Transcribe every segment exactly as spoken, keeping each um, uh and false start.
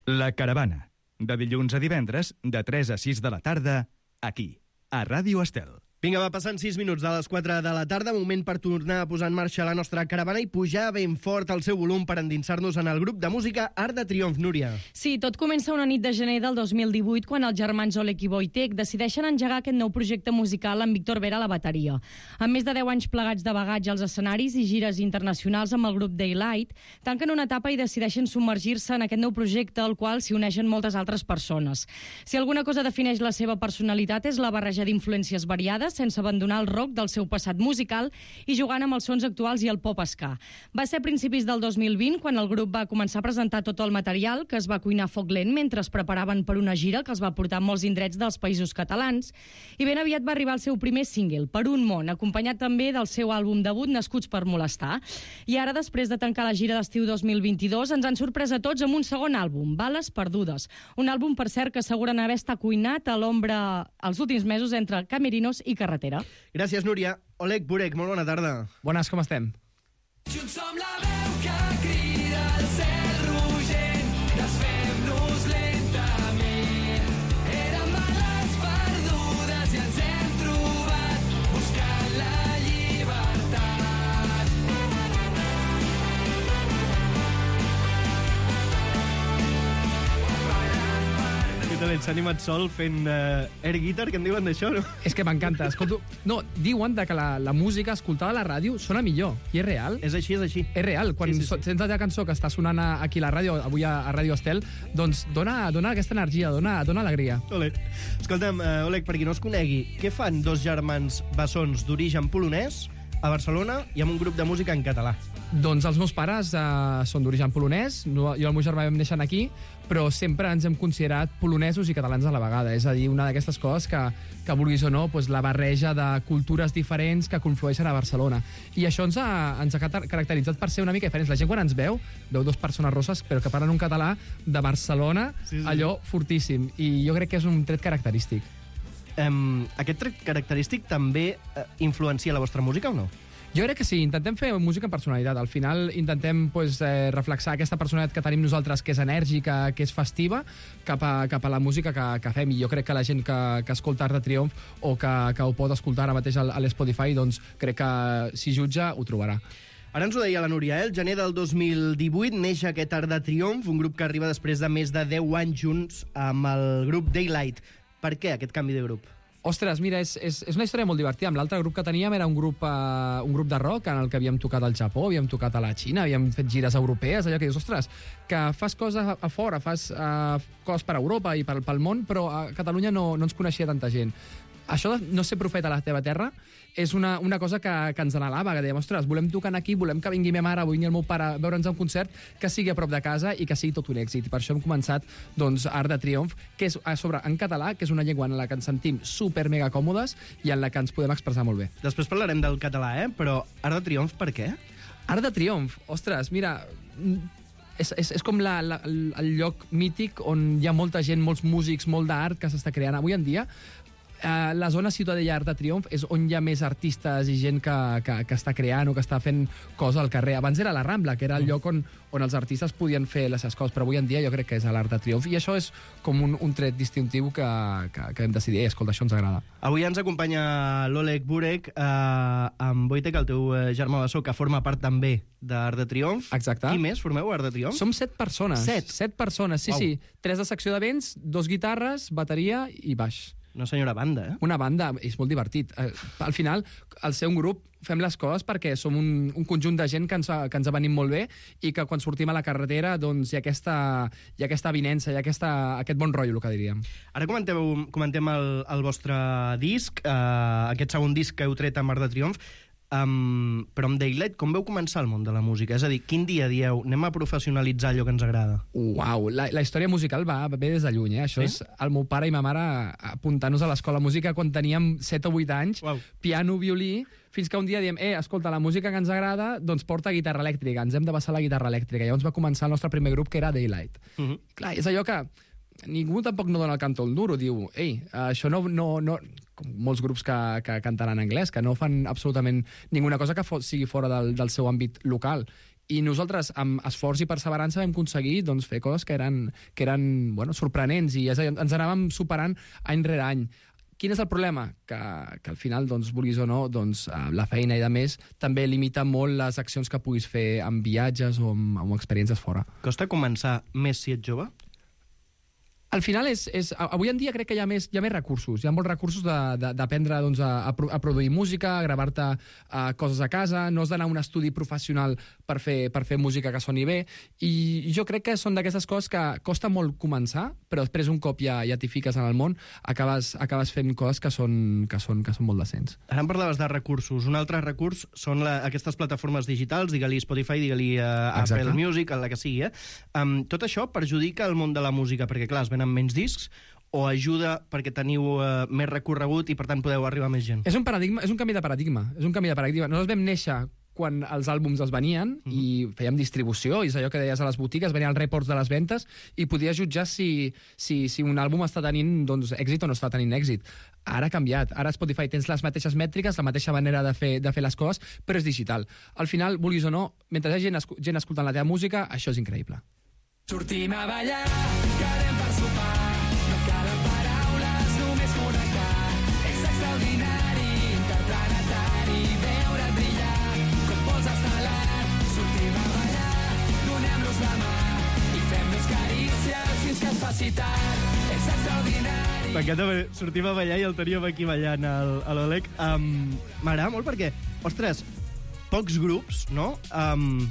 La Caravana, de dilluns a divendres, de tres a sis de la tarda, aquí, a Ràdio Estel. Vinga, va, passant sis minuts de les quatre de la tarda, moment per tornar a posar en marxa la nostra caravana i pujar ben fort el seu volum per endinsar-nos en el grup de música Arc de Triomf, Núria. Sí, tot comença una nit de gener del dos mil divuit quan els germans Oleg i Wojtek decideixen engegar aquest nou projecte musical amb Víctor Vera a la bateria. Amb més de deu anys plegats de bagatge als escenaris i gires internacionals amb el grup Daylight, tanquen una etapa i decideixen submergir-se en aquest nou projecte al qual s'hi uneixen moltes altres persones. Si alguna cosa defineix la seva personalitat és la barreja d'influències variades sense abandonar el rock del seu passat musical i jugant amb els sons actuals i el pop-ska. Va ser a principis del dos mil vint quan el grup va començar a presentar tot el material que es va cuinar a foc lent mentre es preparaven per una gira que els va portar a molts indrets dels països catalans i ben aviat va arribar el seu primer single, Per un món, acompanyat també del seu àlbum debut Nascuts per molestar. I ara, després de tancar la gira d'estiu dos mil vint-i-dos, ens han sorprès a tots amb un segon àlbum, Bales perdudes. Un àlbum, per cert, que asseguren haver estat cuinat a l'ombra els últims mesos entre camerinos i carretera. Gràcies, Núria. Oleg Burek, molt bona tarda. Bones, com estem? Junts som la veu que crida al cel rogent, desfem-nos lentament. Érem bales perdudes i ens hem trobat buscant la llibertat. Què s'ha animat sol fent uh, air guitar, que en diuen d'això, no? És que m'encanta. Escolto... No, diuen de que la, la música escoltada a la ràdio sona millor. I és real. És així, és així. És real. Quan sí, sí, sí. sents la cançó que està sonant aquí a la ràdio, avui a, a Ràdio Estel, doncs dona, dona aquesta energia, dona, dona alegria. Ole. Escolta'm, uh, Oleg, per qui no es conegui, què fan dos germans bessons d'origen polonès a Barcelona i amb un grup de música en català? Doncs els meus pares eh, són d'origen polonès, no, jo i el meu germà vam néixer aquí, però sempre ens hem considerat polonesos i catalans a la vegada. És a dir, una d'aquestes coses que, que vulguis o no, doncs la barreja de cultures diferents que conflueixen a Barcelona. I això ens ha, ens ha caracteritzat per ser una mica diferents. La gent quan ens veu, veu dos persones rosses, però que parlen un català de Barcelona, sí, sí. Allò fortíssim. I jo crec que és un tret característic. Um, aquest tret característic també uh, influencia la vostra música o no? Jo crec que sí, intentem fer música amb personalitat. Al final intentem pues, eh, reflexar aquesta personalitat que tenim nosaltres, que és enèrgica, que és festiva, cap a, cap a la música que, que fem. I jo crec que la gent que, que escolta Arc de Triomf o que, que ho pot escoltar ara mateix a l'Spotify, doncs crec que si jutja ho trobarà. Ara ens ho deia la Núria, eh? El gener del dos mil divuit neix aquest Arc de Triomf, un grup que arriba després de més de deu anys junts amb el grup Daylight. Per què aquest canvi de grup? Ostres, mira, és, és, és una història molt divertida. Amb l'altre grup que teníem era un grup, uh, un grup de rock en el que havíem tocat al Japó, havíem tocat a la Xina, havíem fet gires europees, allò que dius, ostres, que fas coses a, a fora, fas uh, coses per Europa i pel, pel món, però a Catalunya no, no ens coneixia tanta gent. Això de no ser profeta a la teva terra és una, una cosa que, que ens anhelava, que dèiem, ostres, volem tocar aquí, volem que vingui ma mare, vingui el meu pare a veure'ns a un concert que sigui a prop de casa i que sigui tot un èxit. I per això hem començat doncs, Arc de Triomf, que és a sobre en català, que és una llengua en la que ens sentim super mega còmodes i en la que ens podem expressar molt bé. Després parlarem del català, eh? Però Arc de Triomf, per què? Arc de Triomf, ostres, mira... És, és, és com la, la, el lloc mític on hi ha molta gent, molts músics, molt d'art que s'està creant. Avui en dia, Uh, la zona Ciutadella Arc de Triomf és on hi ha més artistes i gent que, que, que està creant o que està fent coses al carrer. Abans era la Rambla, que era el lloc on, on els artistes podien fer les seves coses, però avui en dia jo crec que és a l'Arc de Triomf i això és com un, un tret distintiu que, que, que hem decidit, escolta, això ens agrada. Avui ens acompanya l'Oleg Burek uh, amb Wojtek, el teu germà bessó, que forma part també d'Arc de Triomf. Exacte. Qui més formeu Arc de Triomf? Som set persones. Set? Set persones, sí, wow. Sí. Tres de secció de vents, dos guitarres, bateria i baix. Una senyora banda, eh? Una banda, és molt divertit. Al final, al ser un grup, fem les coses perquè som un, un conjunt de gent que ens, que ens venim molt bé i que quan sortim a la carretera doncs, hi ha aquesta, hi ha aquesta avinença, hi ha aquesta, aquest bon rotllo, el que diríem. Ara comentem, comentem el, el vostre disc, eh, aquest segon disc que heu tret amb Arc de Triomf. Um, però amb Daylight, com veu començar el món de la música? És a dir, quin dia dieu, anem a professionalitzar allò que ens agrada? Uau, la, la història musical va bé des de lluny, eh? Això sí? És el meu pare i ma mare apuntant-nos a l'escola de música quan teníem set o vuit anys, wow. Piano, violí, fins que un dia diem, eh, escolta, la música que ens agrada, doncs porta guitarra elèctrica, ens hem de passar la guitarra elèctrica. Llavors va començar el nostre primer grup, que era Daylight. Uh -huh. Clar, és allò que ningú tampoc no dona el canto al duro, diu, ei, això no... no, no com molts grups que, que canten en anglès, que no fan absolutament ninguna cosa que fos, sigui fora del, del seu àmbit local. i nosaltres, amb esforç i perseverança, vam aconseguir doncs, fer coses que eren, que eren bueno, sorprenents, i és a dir, ens anàvem superant any rere any. Quin és el problema? Que, que al final, doncs, vulguis o no, doncs, la feina i de més també limita molt les accions que puguis fer amb viatges o amb, amb experiències fora. Costa començar més si ets jove? Al final, és, és, avui en dia crec que hi ha més, hi ha més recursos. Hi ha molts recursos d'aprendre doncs, a, a produir música, a gravar-te uh, coses a casa, no has d'anar a un estudi professional per fer, per fer música que soni bé, i jo crec que són d'aquestes coses que costa molt començar, però després un cop ja, ja t'hi fiques en el món, acabes, acabes fent coses que són, que, són, que són molt decents. Ara em parlaves de recursos. Un altre recurs són la, aquestes plataformes digitals, digue-li Spotify, digue-li uh, Apple Music, la que sigui. Eh? Um, tot això perjudica el món de la música, perquè clar, es venen menys discs, o ajuda perquè teniu uh, més recorregut i per tant podeu arribar a més gent? És un paradigma, és un canvi de paradigma. És un canvi de paradigma. Nosaltres vam néixer quan els àlbums es venien mm. i fèiem distribució, i és allò que deies a les botigues, venien els reports de les ventes i podies jutjar si, si, si un àlbum està tenint doncs, èxit o no està tenint èxit. Ara ha canviat. Ara a Spotify tens les mateixes mètriques, la mateixa manera de fer, de fer les coses, però és digital. Al final, vulguis o no, mentre hi ha gent, gent escoltant la teva música, això és increïble. Sortim a ballar, quedem per sopar, no calen paraules, només connectar. És extraordinari, interplanetari, veure't brillar, com pols estelar. Sortim a ballar, donem-nos la mà i fem-nos carícies fins que es faci tard. És extraordinari. M'encanta, sortim a ballar i el teníem aquí ballant a l'Oleg. Um, M'agrada molt perquè, ostres, pocs grups, no? Um,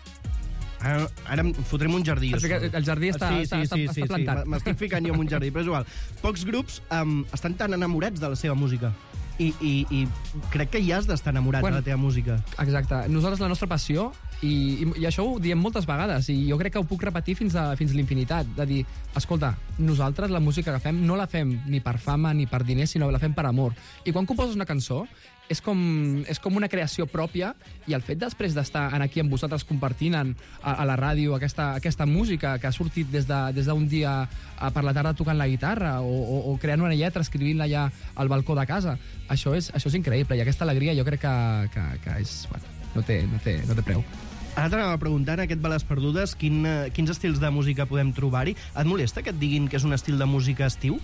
Ara, ara em fotrem un jardí. El jardí està, sí, sí, està, sí, està, sí, està plantat. Sí, m'estic ficant jo en un jardí, però és igual. Pocs grups um, estan tan enamorats de la seva música. I, i, i crec que ja has d'estar enamorat bueno, de la teva música. Exacte. Nosaltres, la nostra passió, i, i, i això ho diem moltes vegades, i jo crec que ho puc repetir fins a, fins a l'infinitat, de dir, escolta, nosaltres la música que fem no la fem ni per fama ni per diners, sinó la fem per amor. I quan composes una cançó, és com, és com una creació pròpia, i el fet després d'estar aquí amb vosaltres compartint a, a la ràdio aquesta, aquesta música que ha sortit des d'un de, des dia a, per la tarda tocant la guitarra o, o, o creant una lletra, escrivint-la allà al balcó de casa, això és, això és increïble, i aquesta alegria jo crec que, que, que és, bueno, no, té, no, té, no té preu. Ara t'anava preguntant, aquest Bales Perdudes, quin, quins estils de música podem trobar-hi? Et molesta que et diguin que és un estil de música estiu?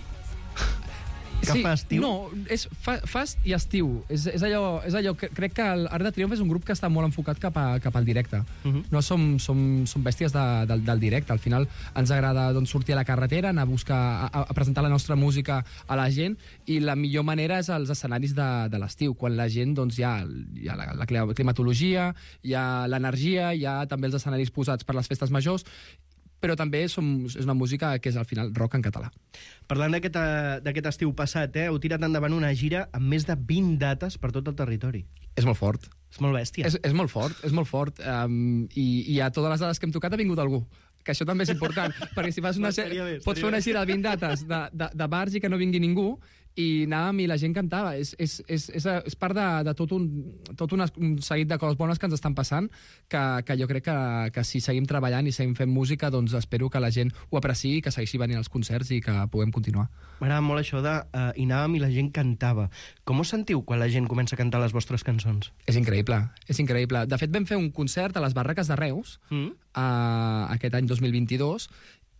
Que sí, fa estiu? No, és fa, fast i estiu. És, és, allò, és allò que crec que el Arc de Triomf és un grup que està molt enfocat cap, a, cap al directe. Uh -huh. No som, som, som bèsties de, del, del directe. Al final ens agrada doncs, sortir a la carretera, anar a buscar, a, a presentar la nostra música a la gent, i la millor manera és els escenaris de, de l'estiu, quan la gent doncs, hi ha, hi ha la, la climatologia, hi ha l'energia, hi ha també els escenaris posats per les festes majors, però també som, és una música que és al final rock en català. Parlant d'aquest estiu passat, eh, heu tirat endavant una gira amb més de vint dates per tot el territori. És molt fort. És molt bèstia. És, és molt fort, és molt fort. Um, i, I a totes les dades que hem tocat ha vingut algú. Que això també és important, perquè si fas una, bé, pots fer una gira de vint dates de, de, de bars i que no vingui ningú, i anàvem i la gent cantava. És, és, és, és, és part de, de tot, un, tot un, un seguit de coses bones que ens estan passant, que, que jo crec que, que si seguim treballant i seguim fent música, doncs espero que la gent ho apreciï, que segueixi venint als concerts i que puguem continuar. M'agrada molt això de uh, i anàvem i la gent cantava. Com us sentiu quan la gent comença a cantar les vostres cançons? És increïble, és increïble. De fet, vam fer un concert a les Barraques de Reus mm. uh, aquest any dos mil vint-i-dos,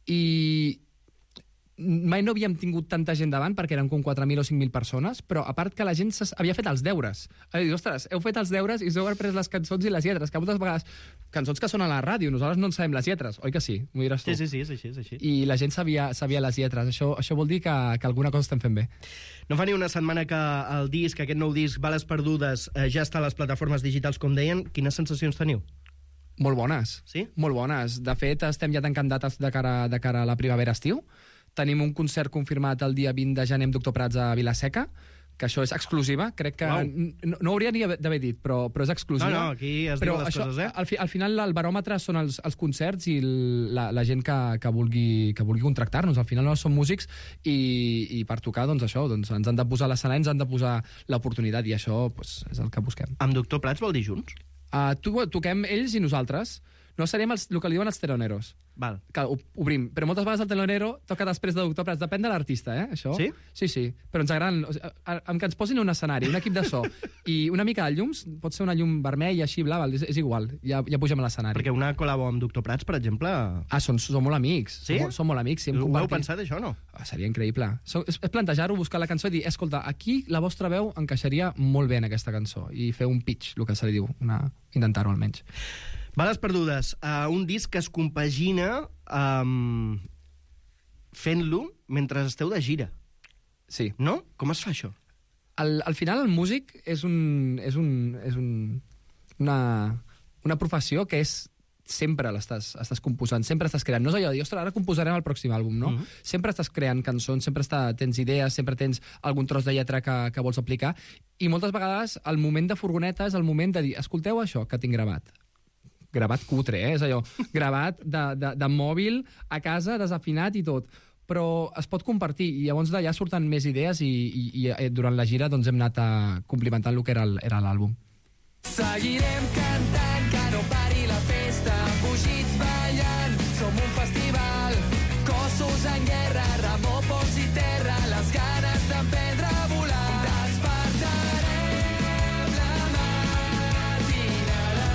i mai no havíem tingut tanta gent davant, perquè eren com quatre mil o cinc mil persones, però a part que la gent havia fet els deures. A dir, ostres, heu fet els deures i us heu après les cançons i les lletres, que moltes vegades, cançons que sonen a la ràdio, nosaltres no en sabem les lletres, oi que sí? M'ho diràs tu. Sí, sí, sí, és així, és així. I la gent sabia, sabia les lletres. Això, això vol dir que, que alguna cosa estem fent bé. No fa ni una setmana que el disc, aquest nou disc, Bales Perdudes, eh, ja està a les plataformes digitals, com deien. Quines sensacions teniu? Molt bones. Sí? Molt bones. De fet, estem ja tancant dates de cara, de cara a la primavera-estiu. Tenim un concert confirmat el dia vint de gener amb Doctor Prats a Vila-seca, que això és exclusiva. Crec que no, no hauria ni d'haver dit, però, però és exclusiva. No, no, aquí es diuen les això, coses, eh? Al, fi, al final el baròmetre són els, els concerts i el, la, la gent que, que vulgui, que vulgui contractar-nos. Al final no som músics i, i per tocar, doncs això, doncs ens han de posar l'escenari, ens han de posar l'oportunitat, i això doncs, és el que busquem. Amb Doctor Prats vol dir junts? Uh, to, toquem ells i nosaltres. no seríem els, el que li diuen els teloneros. Val. Que obrim, però moltes vegades el telonero toca després de Doctor Prats. Depèn de l'artista, eh, això. Sí? Sí, sí. Però ens agraden... O sigui, amb que ens posin un escenari, un equip de so i una mica de llums, pot ser una llum vermella, així, blava, és, és igual. Ja, ja pugem a l'escenari. Perquè una col·labo amb Doctor Prats, per exemple... Ah, són, són molt amics. Sí? Som, som molt amics. Sí, hem Ho heu compartit... pensat, això, o no? Ah, seria increïble. So, és, és plantejar-ho, buscar la cançó i dir, escolta, aquí la vostra veu encaixaria molt bé en aquesta cançó i fer un pitch, el que se li diu, una... intentar-ho almenys. Bales perdudes, uh, un disc que es compagina um, fent-lo mentre esteu de gira, Sí. no? Com es fa això? Al, al final, el músic és, un, és, un, és un, una, una professió que és sempre l'estàs estàs composant, sempre estàs creant. No és allò de dir, ostres, ara composarem el pròxim àlbum, no? Mhm. Sempre estàs creant cançons, sempre està, tens idees, sempre tens algun tros de lletra que, que vols aplicar, i moltes vegades el moment de furgoneta és el moment de dir, escolteu això que tinc gravat. Gravat cutre, eh? És allò, gravat de, de, de mòbil a casa, desafinat i tot. Però es pot compartir, i llavors d'allà surten més idees i, i, i durant la gira doncs, hem anat a complimentant el que era el- era l'àlbum. Seguirem cantant, que no pari la festa, fugits ballant, som un festival. Cossos en guerra, remor, pols i terra, les ganes d'emprendre a volar. Despertarem la matinada,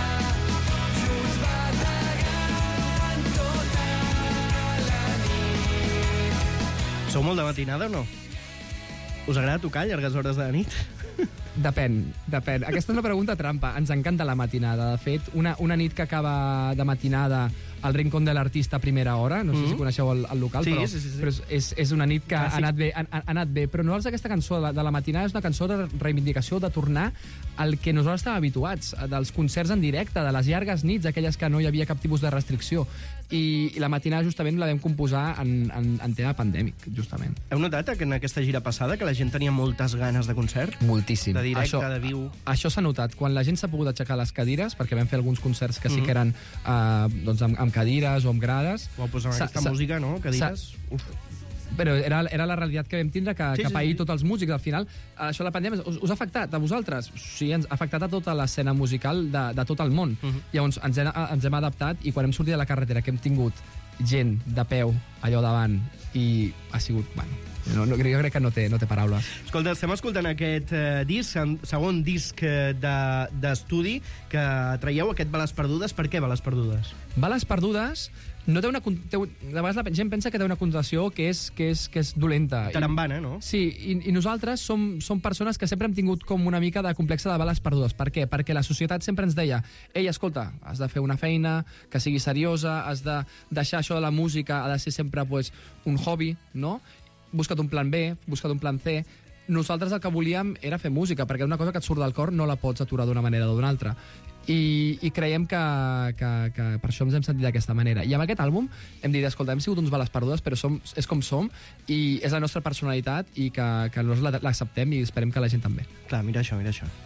junts bategant tota la nit. Sou molt de matinada o no? Us agrada tocar a llargues hores de la nit? Depèn, depèn. Aquesta és una pregunta trampa. Ens encanta la matinada. De fet, una, una nit que acaba de matinada al Rincón de l'Artista a primera hora, no sé Mhm. si coneixeu el, el local, Sí, però, sí, sí, sí. però és, és, és una nit que ha Clàssic. anat, bé, ha, ha anat bé. Però nosaltres aquesta cançó de, de la matinada és una cançó de reivindicació, de tornar al que nosaltres estàvem habituats, dels concerts en directe, de les llargues nits, aquelles que no hi havia cap tipus de restricció. I, i la matinada justament la vam composar en, en, en tema pandèmic, justament. Heu notat que en aquesta gira passada que la gent tenia moltes ganes de concert? Moltíssim. De directe, Això- de viu. Això s'ha notat. Quan la gent s'ha pogut aixecar les cadires, perquè vam fer alguns concerts que sí Mhm. que eren uh, doncs amb, amb cadires o amb grades, Wow, doncs amb S'ha- aquesta s'ha- música, no? Que diràs... Uf. però era, era la realitat que vam tindre que, Sí, que sí, pair sí. tots els músics. Al final, això de la pandèmia, us, us ha afectat a vosaltres? Sí, ens ha afectat a tota l'escena musical de, de tot el món. Mhm. Llavors, ens hem, ens hem adaptat i quan hem sortit de la carretera que hem tingut gent de peu allò davant i ha sigut... Bueno, no, no, jo crec que no té, no té paraules. Escolta, estem escoltant aquest eh, disc, en- segon disc eh, de- d'estudi que traieu, aquest Bales perdudes. Per què Bales perdudes? Bales perdudes no té una... con- Té, un- de vegades la gent pensa que té una connotació que és, que és, que és dolenta. I- Tarambana, no? Sí, i, i nosaltres som, som persones que sempre hem tingut com una mica de complexe de bales perdudes. Per què? Perquè la societat sempre ens deia ei, escolta, has de fer una feina que sigui seriosa, has de deixar això de la música, ha de ser sempre pues, un hobby, no? Busca't un plan B, busca't un plan C. Nosaltres el que volíem era fer música, perquè una cosa que et surt del cor no la pots aturar d'una manera o d'una altra. I, i creiem que, que, que per això ens hem sentit d'aquesta manera. I amb aquest àlbum hem dit, escolta, hem sigut uns bales perdudes, però som, és com som, i és la nostra personalitat, i que, que nosaltres la- l'acceptem i esperem que la gent també. Clar, mira això, mira això.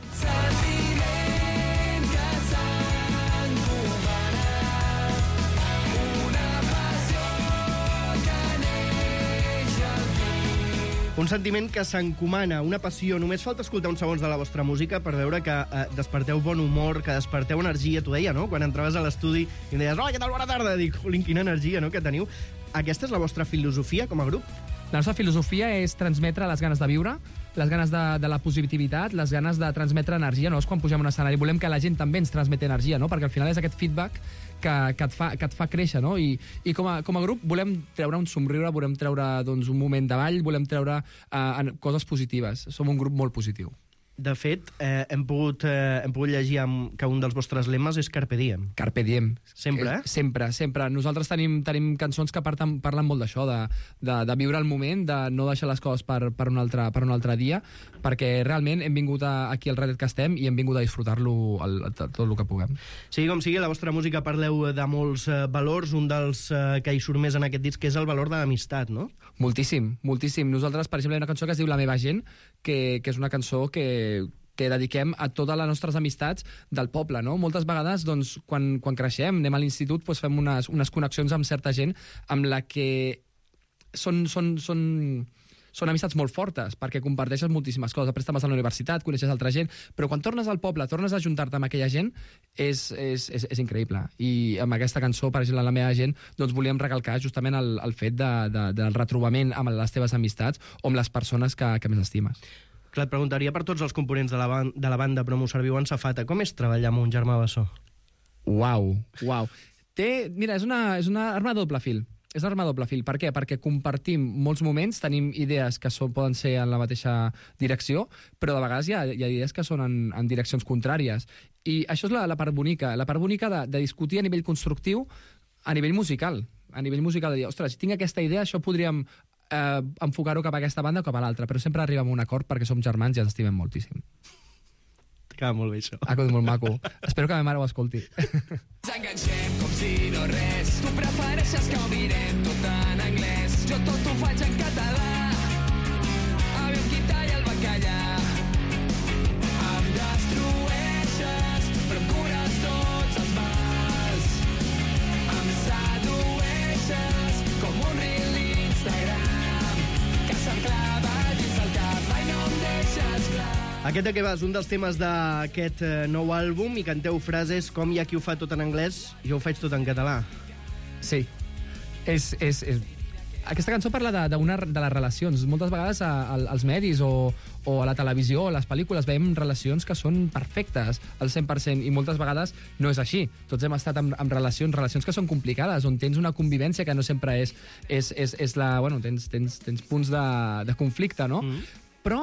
Sentiment que s'encomana, una passió que neix al Un sentiment que s'encomana, una passió. Només falta escoltar uns segons de la vostra música per veure que eh, desperteu bon humor, que desperteu energia. T'ho deia, no? Quan entraves a l'estudi i em deies, hola, què tal, bona tarda? Dic, jolín, quina energia, no?, que teniu. Aquesta és la vostra filosofia com a grup? La nostra filosofia és transmetre les ganes de viure, les ganes de, de la positivitat, les ganes de transmetre energia. No és quan pugem a un escenari, volem que la gent també ens transmeti energia, no? Perquè al final és aquest feedback que, que, et, fa, que et fa créixer, no? I, i com, a, com a grup volem treure un somriure, volem treure doncs, un moment de ball, volem treure uh, coses positives. Som un grup molt positiu. De fet, eh, hem, pogut, eh, hem pogut llegir amb, que un dels vostres lemes és Carpe Diem. Carpe diem. Sempre, eh? Sempre, sempre. Nosaltres tenim, tenim cançons que parten, parlen molt d'això, de, de, de viure el moment, de no deixar les coses per, per, un, altre, per un altre dia, perquè realment hem vingut a, aquí al Redet que estem i hem vingut a disfrutar-lo el- tot el que puguem. Sigui com sigui, la vostra música parleu de molts eh, valors. Un dels eh, que hi surt més en aquest disc és el valor de l'amistat, no? Moltíssim, moltíssim. Nosaltres, per exemple, hi ha una cançó que es diu La meva gent, que, que és una cançó que, que dediquem a totes les nostres amistats del poble, no? Moltes vegades, doncs, quan, quan creixem, anem a l'institut, doncs fem unes, unes connexions amb certa gent amb la que són, són, són, són amistats molt fortes, perquè comparteixes moltíssimes coses, després te'n vas a la universitat, coneixes altra gent, però quan tornes al poble, tornes a juntar-te amb aquella gent, és, és, és, és increïble. I amb aquesta cançó, per exemple, La meva gent, doncs volíem recalcar justament el, el fet de, de, del retrobament amb les teves amistats o amb les persones que, que més estimes. Clar, et preguntaria per tots els components de la, ban de la banda, però m'ho serviu en safata. Com és treballar amb un Germà Bessó? Uau, uau. Té, mira, és una, és una arma de doble fil. És una arma de doble fil. Per què? Perquè compartim molts moments, tenim idees que són, poden ser en la mateixa direcció, però de vegades hi ha, hi ha idees que són en, en direccions contràries. I això és la, la part bonica. La part bonica de, de discutir a nivell constructiu, a nivell musical. A nivell musical de dir, ostres, si tinc aquesta idea, això podríem eh, enfocar-ho cap a aquesta banda o cap a l'altra, però sempre arribem a un acord perquè som germans i ens estimem moltíssim. T'acaba molt bé, això. Ah, que és molt maco. Espero que ma mare ho escolti. Ens enganxem com si no res. Tu prefereixes que ho mirem tot en anglès. Jo tot ho faig en català. Aviam qui talla el bacallà. Em destrueixes, però em cures tots els mals. Em sedueixes com un reel d'Instagram que se'm clava dins del cap. Mai no em deixes clar. Aquest que va és un dels temes d'aquest eh, nou àlbum i canteu frases com hi ha qui ho fa tot en anglès, jo ho faig tot en català. Sí. És, és, és... Aquesta cançó parla de, de, una, de les relacions. Moltes vegades a, a, als medis o, o a la televisió o a les pel·lícules veiem relacions que són perfectes al cent per cent i moltes vegades no és així. Tots hem estat en, en relacions, relacions que són complicades, on tens una convivència que no sempre és... és, és, és la, bueno, tens, tens, tens punts de, de conflicte, no? Mm. Però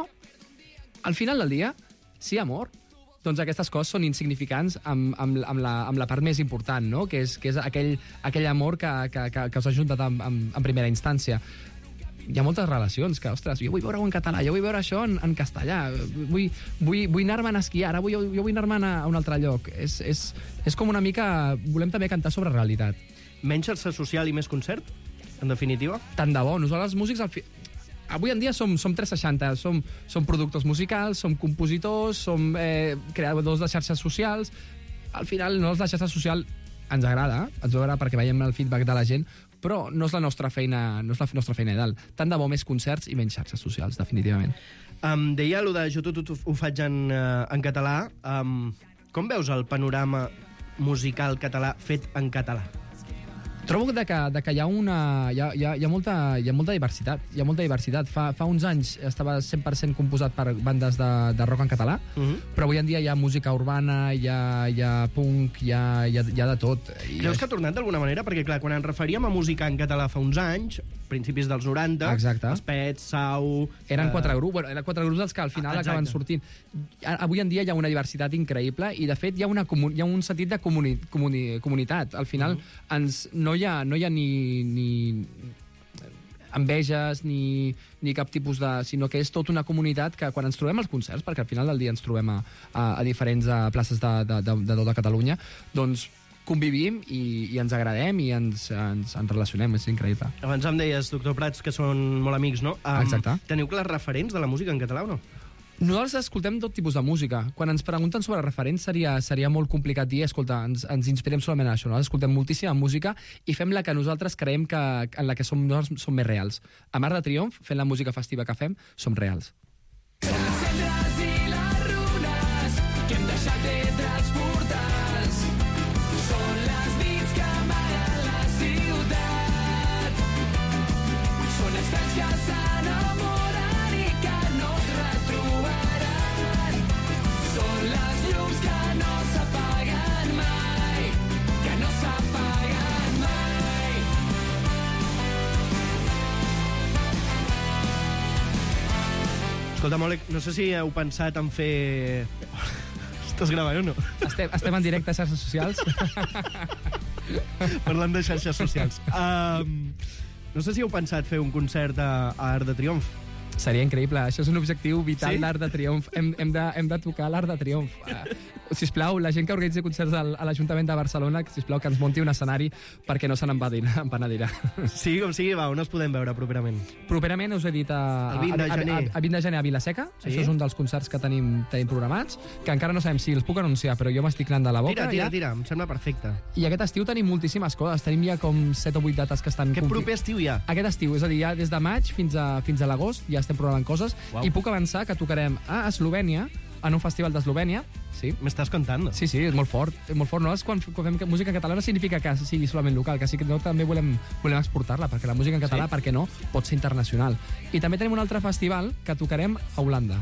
al final del dia, sí, amor, doncs aquestes coses són insignificants amb, amb, amb, la, amb la part més important, no? Que és, que és aquell, aquell amor que, que, que, que us ha juntat en, en, en primera instància. Hi ha moltes relacions que, ostres, jo vull veure-ho en català, jo vull veure això en, en castellà, vull, vull, vull anar-me'n a esquiar, ara vull, jo vull anar-me'n a un altre lloc. És, és, és com una mica... Volem també cantar sobre realitat. Menys xarxa social i més concert, en definitiva? Tant de bo. Nosaltres, els músics, al fi... Avui en dia som, som tres seixanta, som, som productors musicals, som compositors, som eh, creadors de xarxes socials. Al final, no, la xarxa social ens agrada, ens agrada perquè veiem el feedback de la gent, però no és la nostra feina, no és la nostra feina ideal. Tant de bo més concerts i menys xarxes socials, definitivament. Um, deia allò de jo tot, tot ho faig en, uh, en català. Um, com veus el panorama musical català fet en català? Trobo de que, de que hi, ha una, hi, ha, hi, ha, hi, ha molta, hi ha molta diversitat. Hi ha molta diversitat. Fa, fa uns anys estava cent per cent composat per bandes de, de rock en català, uh -huh. però avui en dia hi ha música urbana, hi ha, hi ha punk, hi ha, hi ha, hi ha de tot. I creus que ha tornat d'alguna manera? Perquè, clar, quan ens referíem a música en català fa uns anys, principis dels noranta, exacte. Els Pets, Sau... Eren eh... quatre grups, bueno, eren quatre grups dels que al final exacte. Acaben sortint. Avui en dia hi ha una diversitat increïble i, de fet, hi ha, una comun... hi ha un sentit de comuni... Comuni... comunitat. Al final, uh -huh. ens... no, hi ha, no hi ha ni... ni enveges ni, ni cap tipus de... sinó que és tota una comunitat que quan ens trobem als concerts, perquè al final del dia ens trobem a, a, a diferents a places de, de, de, de tota Catalunya, doncs convivim i, i ens agradem i ens, ens, ens relacionem, és increïble. Abans em deies, doctor Prats, que són molt amics, no? Um, exacte. Teniu clars referents de la música en català o no? Nosaltres escoltem tot tipus de música. Quan ens pregunten sobre referents seria, seria molt complicat dir, escolta, ens, ens inspirem solament en això. Nosaltres escoltem moltíssima música i fem la que nosaltres creiem que, en la que som, nosaltres som més reals. A Mar de Triomf, fent la música festiva que fem, som reals. Som les cendres i les runes que hem deixat entre els portals. Són les nits que amaguen la ciutat. Són els trens que s'enamoren i que no es retrobaran. Són les llums que no s'apaguen mai, que no s'apaguen mai. Escolta, Mòlec, no sé si heu pensat en fer... Estàs gravant o no? Estem, estem en directe a xarxes socials. Parlant de xarxes socials. Um, no sé si heu pensat fer un concert a, a Arc de Triomf. Seria increïble. Això és un objectiu vital sí? d'Arc de Triomf. Hem, hem, de, hem de tocar l'Arc de Triomf. Uh, sisplau, la gent que organitzi concerts al, a l'Ajuntament de Barcelona, sisplau, que ens munti un escenari perquè no se n'empenedirà. Sí, com sigui, va, on us podem veure properament? Properament us he dit a, El vint de a, gener. a, a, a vint de gener a Vilaseca. Sí? Això és un dels concerts que tenim, tenim programats, que encara no sabem si els puc anunciar, però jo m'estic anant de la boca. Tira, tira, ja. tira, em sembla perfecte. I aquest estiu tenim moltíssimes coses. Tenim ja com set o vuit dates que estan... Aquest confir- proper estiu ja. Aquest estiu, és a dir, ja des de maig fins a, fins a l'agost ja estem programant coses. Uau. I puc avançar que tocarem a Eslovènia, en un festival d'Eslovènia. Sí, M'estàs contant? sí, sí, és molt fort. És molt fort. Nosaltres, quan, quan fem música en català, no significa que sigui solament local, que sí que no, també volem, volem exportar-la, perquè la música en català, Sí. per què no, pot ser internacional. I també tenim un altre festival que tocarem a Holanda.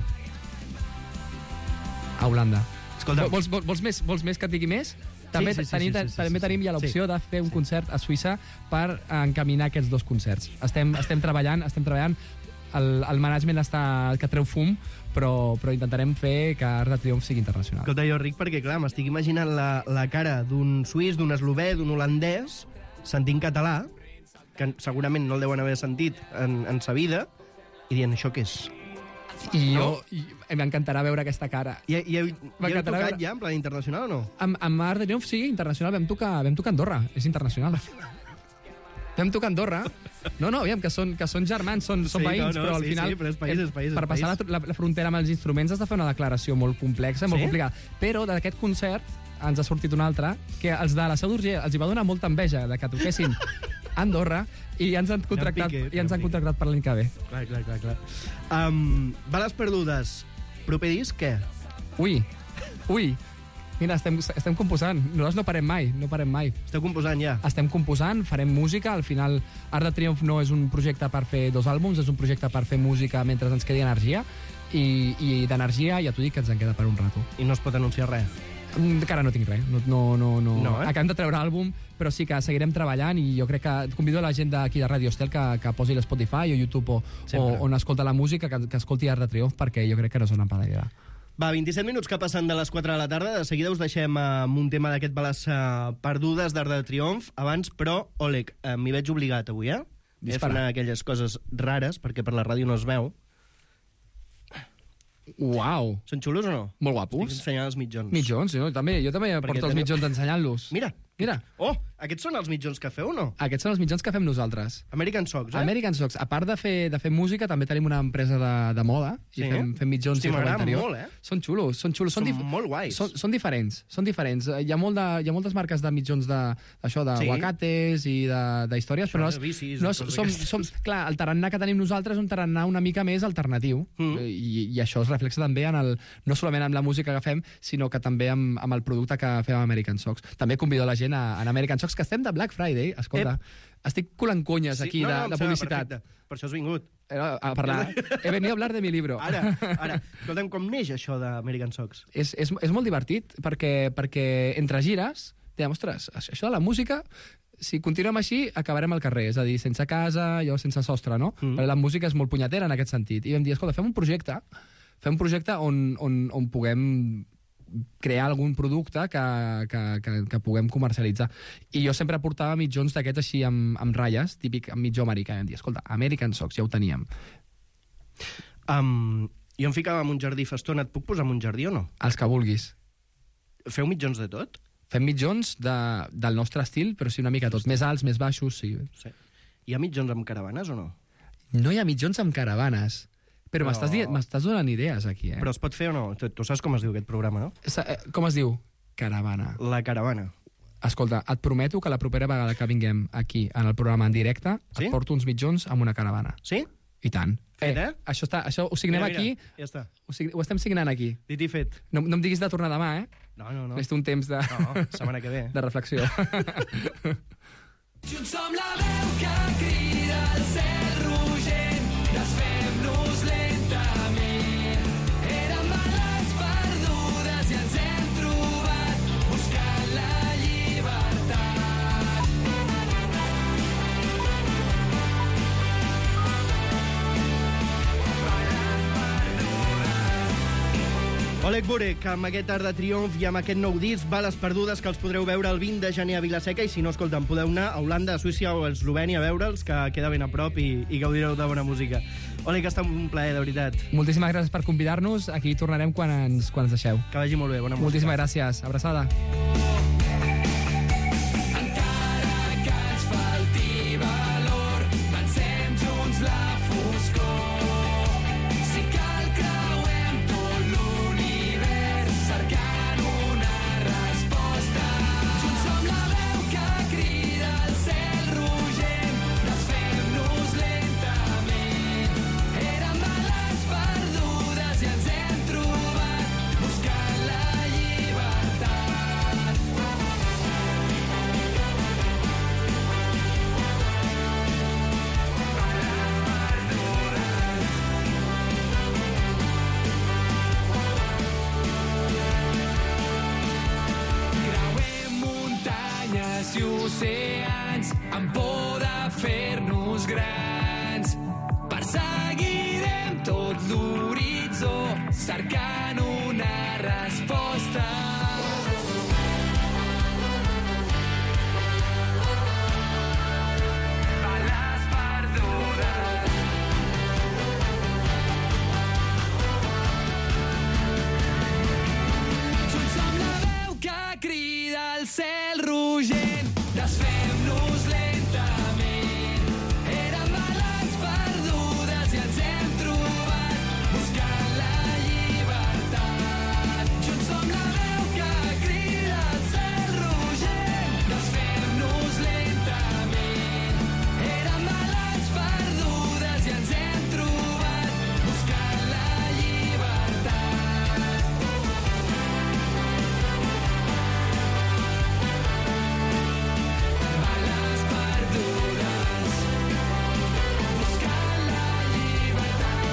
A Holanda. Escolta, Vols, vols, vols, més, vols més que et digui més? També, sí, sí, tenim, sí, sí, sí, també sí, tenim ja l'opció sí. de fer un concert a Suïssa per encaminar aquests dos concerts. Estem, estem treballant, estem treballant. El, el management està que treu fum, però, però intentarem fer que Arc de Triomf sigui internacional. escolta, jo ric perquè, clar, m'estic imaginant la, la cara d'un suís, d'un eslové, d'un holandès, sentint català, que segurament no el deuen haver sentit en, en sa vida, i dient, això què és? I jo, No? i m'encantarà veure aquesta cara. I, i, i heu M'encantarà tocat veure- ja en plan internacional o no? Amb, amb Arc de Triomf, sí, internacional, vam tocar, vam tocar a Andorra, és internacional. Vam tocar a Andorra. No, no, aviam, que són, que són germans, són, són Sí, veïns, no, no, però al sí, final... sí, però és país, és país, és per passar país. la, la, la frontera amb els instruments has de fer una declaració molt complexa, molt Sí? complicada. Però d'aquest concert ens ha sortit un altre, que els de la Seu d'Urgell els hi va donar molta enveja de que toquessin a Andorra i ja ens han contractat, pique, i ens ja han pique. contractat per l'any que ve. Clar, clar, clar. clar. Um, Bales perdudes. Proper disc, què? Ui, ui, mira, estem, estem composant. Nosaltres no parem mai, no parem mai. Esteu composant ja? Estem composant, farem música, al final Arc de Triomf no és un projecte per fer dos àlbums, és un projecte per fer música mentre ens quedi energia, i, i d'energia ja t'ho dic que ens en queda per un rato. I no es pot anunciar res. Encara no tinc res, no, no, no, no. No, eh? Acabem de treure àlbum, però sí que seguirem treballant i jo crec que convido a la gent d'aquí de Radio Estel que, que posi l'Spotify o YouTube o, o Sempre. on escolta la música, que, que escolti Arc de Triomf, perquè jo crec que no se n'empenedirà. Va, vint-i-set minuts que passen de les quatre de la tarda. De seguida us deixem eh, amb un tema d'aquest Bales uh, perdudes d'Arc de Triomf. Abans, però, Oleg, eh, m'hi veig obligat avui, eh? He de fer Dispara. una d'aquelles coses rares, perquè per la ràdio no es veu. Uau, Són xulos o no? molt Estic guapos. ensenyant els mitjons. Mitjons, jo també, jo també Perquè porto els teniu- mitjons ensenyant-los. Mira. Mira, Oh, aquests són els mitjons que feu o no? aquests són els mitjons que fem nosaltres. American Socks, eh? American Socks, a part de fer, de fer música, també tenim una empresa de, de moda i Sí? fem, fem mitjons Hosti, i roba m'agrada interior. molt, eh? Són xulos, són xulos. Són dif- molt guais. Són, són diferents, són diferents. Hi ha, molt de, hi ha moltes marques de mitjons de, això, de Sí. guacates i de, de històries, Això, però de no, bicis, no de coses som, d'aquestes. som, clar, el tarannà que tenim nosaltres és un tarannà una mica més alternatiu Mm. I, i això es reflexa també en el, no solament en la música que fem, sinó que també amb, amb el producte que fem a American Socks. També convido la gent a, a American Socks, que estem de Black Friday, escolta. Estic colant conyes aquí no, de, no, em de sembla publicitat. perfecte. Per això has vingut. Eh, A parlar. He venido a hablar de mi libro. Ara, ara. Escolta'm, com neix això d'American Socks? És, és, és molt divertit perquè, perquè entre gires, dèiem, ostres, això de la música, si continuem així, acabarem al carrer. És a dir, sense casa, allò sense sostre, no? Mm. Perquè la música és molt punyetera en aquest sentit. I vam dir, escolta, fem un projecte, fem un projecte on, on, on puguem crear algun producte que, que, que, que puguem comercialitzar. I jo sempre portava mitjons d'aquests així amb, amb ratlles, típic amb mitjó americà. I vam dir, escolta, American Socks, ja ho teníem. Um, jo em ficava en un jardí fa estona. Et puc posar en un jardí o no? Els que vulguis. Feu mitjons de tot? Fem mitjons de, del nostre estil, però sí una mica tot. Més alts, més baixos, sí. Sí. Hi ha mitjons amb caravanes o no? No hi ha mitjons amb caravanes. Però, Però- m'estàs dient- m'estàs donant idees aquí, eh? Però es pot fer o no? Tu, tu saps com es diu aquest programa, no? Sa- eh, Com es diu? Caravana. La caravana. Escolta, et prometo que la propera vegada que vinguem aquí en el programa en directe Sí? et porto uns mitjons amb una caravana. Sí? I tant. Fet, eh? Això, està, això ho signem Mira, mira, aquí, Ja està. ho, sig- ho estem signant aquí. Dit i fet. No, no em diguis de tornar demà, eh? No, no, no. Necessito un temps de, No, setmana que ve. de reflexió. Junts som la veu que crida al cel rogent, desfem-nos lentament. Érem bales perdudes i ens hem trobat buscant la llibertat. Oleg Burek, amb aquest Art de Triomf i amb aquest nou disc, Bales perdudes, que els podreu veure el vint de gener a Vilaseca, i si no, escolta'm, podeu anar a Holanda, a Suïssa o a Eslovènia a veure'ls, que queda ben a prop i, i gaudireu de bona música. Oleg, ha estat un plaer, de veritat. Moltíssimes gràcies per convidar-nos. Aquí tornarem quan ens, quan ens deixeu. Que vagi molt bé, bona música. Moltíssimes gràcies. Abraçada. i oceans amb por de fer-nos grans. Perseguirem tot l'horitzó cercant una resposta. Bales perdudes. Junts som la veu que crida al cel rogent. Desfem-nos lentament. Érem bales perdudes i ens hem trobat buscant la llibertat. Junts som la veu que crida al cel rogent. Desfem-nos lentament. Érem bales perdudes i ens hem trobat buscant la llibertat. Bales perdudes, buscant la llibertat.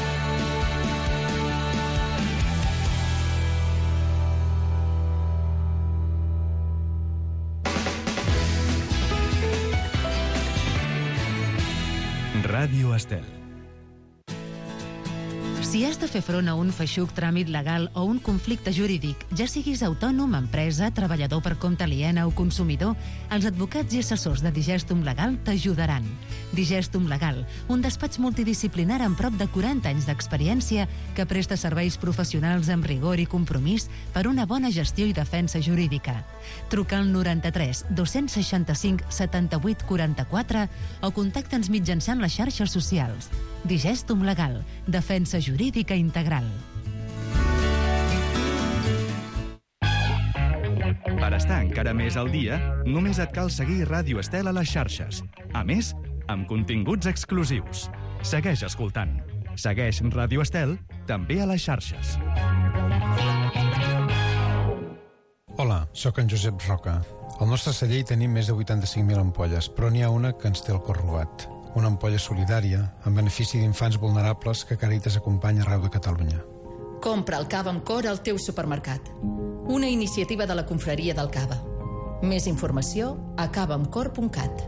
Ràdio Estel. Si has de fer front a un feixuc tràmit legal o un conflicte jurídic, ja siguis autònom, empresa, treballador per compte aliena o consumidor, els advocats i assessors de Digestum Legal t'ajudaran. Digestum Legal, un despatx multidisciplinar amb prop de quaranta anys d'experiència que presta serveis professionals amb rigor i compromís per una bona gestió i defensa jurídica. Truca al noranta-tres dos-cents seixanta-cinc setanta-vuit quaranta-quatre o contacta'ns mitjançant les xarxes socials. Digestum Legal, defensa jurídica integral. Per estar encara més al dia, només et cal seguir Ràdio Estel a les xarxes. A més, amb continguts exclusius. Segueix escoltant. Segueix Ràdio Estel també a les xarxes. Hola, sóc en Josep Roca. Al nostre celler hi tenim més de vuitanta-cinc mil ampolles, però n'hi ha una que ens té el cor robat. Una ampolla solidària, en benefici d'infants vulnerables que Càritas acompanya arreu de Catalunya. Compra el cava amb cor al teu supermercat. Una iniciativa de la Confraria del Cava. Més informació a cava amb cor punt cat.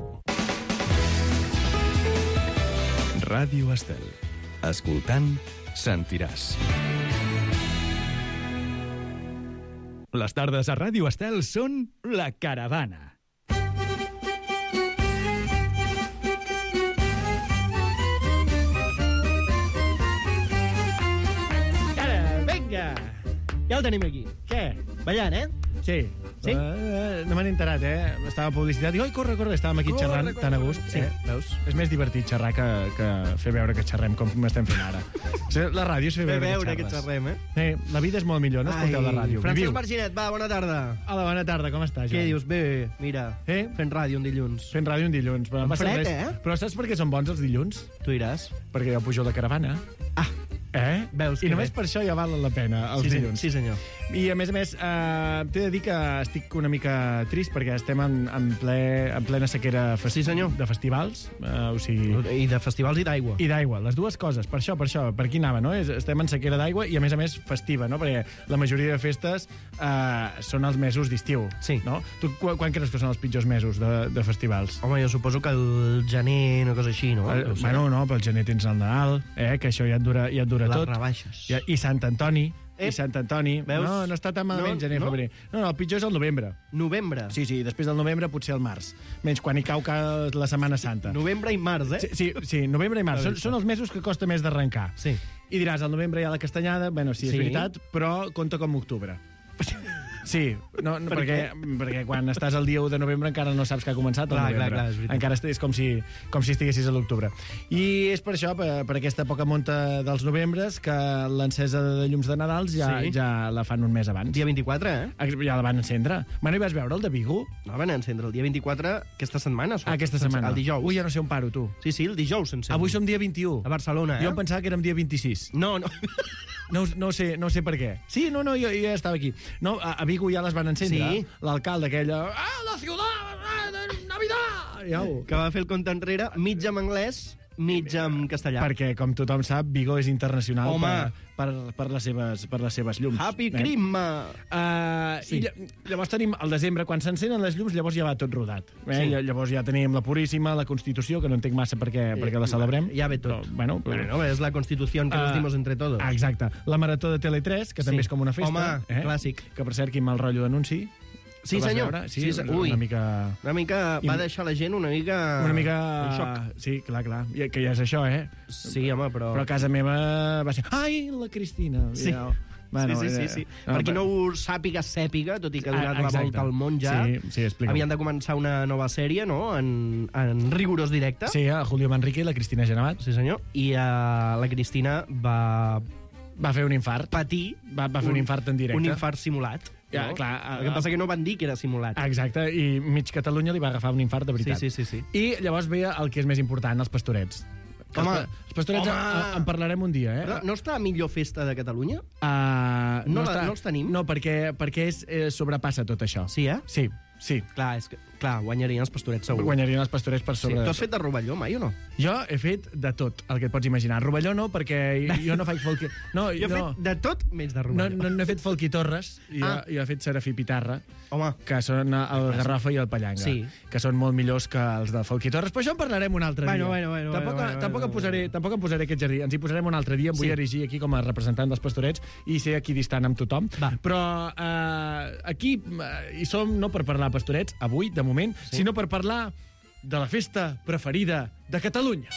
Ràdio Estel. Escoltant, sentiràs. Les tardes a Ràdio Estel són La Caravana. Vinga! Ja el tenim aquí. Què? Ballant, eh? Sí. Sí? Uh, no me n'he enterat, eh? Estava a publicitat. Dic, oi, corre, corre. Estàvem aquí Corre, xerrant corre, tan a corre. gust. Sí, eh? veus? És més divertit xerrar que, que fer veure que xerrem, com estem fent ara. La ràdio és fer Fer veure, veure que que xerres. xerrem, eh? Sí, la vida és molt millor, no escolteu la ràdio. Francesc Viviu. Marginet, va, bona tarda. Hola, bona tarda, com estàs, Què Joan? dius? Bé, mira, Eh? fent ràdio un dilluns. Fent ràdio un dilluns. Però no Amb passa fred, res. eh? Però saps per què són bons els dilluns? Tu diràs. Perquè jo pujo a la caravana. Ah, Eh? Veus I que només bé. per això ja val la pena, els sí, senyor. dilluns. Sí, senyor. I, a més a més, eh, t'he de dir que estic una mica trist perquè estem en, en, ple, en plena sequera festi Sí, senyor. de festivals. Eh, o sigui... I de festivals i d'aigua. I d'aigua, les dues coses, per això, per això, per aquí anava, no? És- Estem en sequera d'aigua i, a més a més, festiva, no? Perquè la majoria de festes eh, són els mesos d'estiu, Sí. no? Tu quan, quan creus que són els pitjors mesos de, de festivals? Home, jo suposo que el gener, una cosa així, no? Eh, No sé. bueno, no, pel gener tens el Nadal, eh, que això ja et dura, ja et dura Les tot. rebaixes. Ja, I Sant Antoni, i Sant Antoni. Veus? No, no està tan malament No, gener, no? febrer. No, no, el pitjor és el novembre. Novembre. Sí, sí, després del novembre potser el març. Menys quan hi cau ca- la Setmana Santa. Novembre i març, eh? Sí, sí, sí, novembre i març. Són, són els mesos que costa més d'arrencar. Sí. I diràs, al novembre hi ha la castanyada, bueno, sí, és Sí. veritat, però compta com octubre. Sí, no, no, Per perquè, perquè quan estàs el dia u de novembre encara no saps que ha començat el Clar, novembre. clar, clar, és veritat. encara est- és com si, com si estiguessis a l'octubre. I és per això, per, per aquesta poca monta dels novembres, que l'encesa de llums de Nadals ja, Sí. ja la fan un mes abans. Dia vint-i-quatre, eh? Ex- Ja la van encendre. Bueno, i vas veure el de Vigo? No, van encendre el dia vint-i-quatre aquesta setmana. Ah, aquesta setmana. El dijous. Ui, ja no sé on paro, tu. Sí, sí, el dijous s'encén. Avui som dia vint-i-u. A Barcelona, eh? Jo em pensava que érem dia vint-i-sis. No, no. No, no, ho sé, no ho sé per què. Sí, no, no, jo, jo ja estava aquí. No, a, a Vigo ja les van encendre. Sí. L'alcalde aquella... Ah, la ciutat! Ah, de Navidad! Ja ho... Que va fer el compte enrere, mig en anglès, mig en castellà. Perquè, com tothom sap, Vigo és internacional Home. per, per, per, les seves, per les seves llums. Happy Christmas! Uh, Sí. I ll- llavors tenim al desembre, quan s'encenen les llums, llavors ja va tot rodat. Eh? Sí. Ll- Llavors ja tenim la Puríssima, la Constitució, que no entenc massa per què, per què la celebrem. Ja ve tot. Però, bueno, Bueno, no, és la Constitució que nos Ah, dimos entre todos. Ah, exacte. La Marató de Tele tres, que Sí. també és com una festa. Home, eh? clàssic. Que, per cert, quin mal rotllo d'anunci. Sí, El vas senyor. veure? Sí, Sí, se- una, ui. una mica... Una mica... Va deixar la gent una mica... Una En mica... xoc. Sí, clar, clar. I- Que ja és això, eh? Sí, home, però... Però a casa meva va ser... Ai, la Cristina! Sí. Ja, bueno, sí, sí, sí, eh, sí. no, per qui però- no ho sàpiga, sàpiga, tot i que ha donat Ah, la exacte. volta al món ja, Sí, sí, explica-ho. havien de començar una nova sèrie, no?, en, en rigorós directe. Sí, el Julio Manrique i la Cristina Genavat. Sí, senyor. I uh, la Cristina va Va fer un infart. patir... Va, va fer un, infart en directe. Un infart simulat. Ja, no? clar, El que a- passa que no van dir que era simulat. Exacte, i mig Catalunya li va agafar un infart de veritat. Sí, sí, sí, sí. I llavors ve el que és més important, els pastorets. Que Home, els, pa- els pastorets home! en, en parlarem un dia, eh? Però no està a millor festa de Catalunya? Uh, No la- no els tenim? No, perquè, perquè és, eh, sobrepassa tot això. Sí, eh? Sí, sí. Clar, és que, clar, guanyarien els pastorets segur. Guanyarien els pastorets per Sí. sobre... Tu has fet de rovelló mai o no? Jo he fet de tot, el que et pots imaginar. Rovelló no, perquè jo no faig folqui... No, Jo he no, fet de tot menys de no, rovelló. no, no he fet folqui Torres, jo, Ah. jo he fet Serafí Pitarra, Home, que són el Garrofa i el Pallanga, Sí. que són molt millors que els de Folqui Torres, però això en parlarem un altre Bueno, dia. bueno, bueno, tampoc, bueno, bueno, tampoc, bueno, em posaré, tampoc em posaré aquest jardí, ens hi posarem un altre dia, em vull Sí. erigir aquí com a representant dels pastorets i ser aquí distant amb tothom. Va. Però eh, aquí eh, hi som no per parlar de pastorets, avui, de moment, Sí. sinó per parlar de la festa preferida de Catalunya.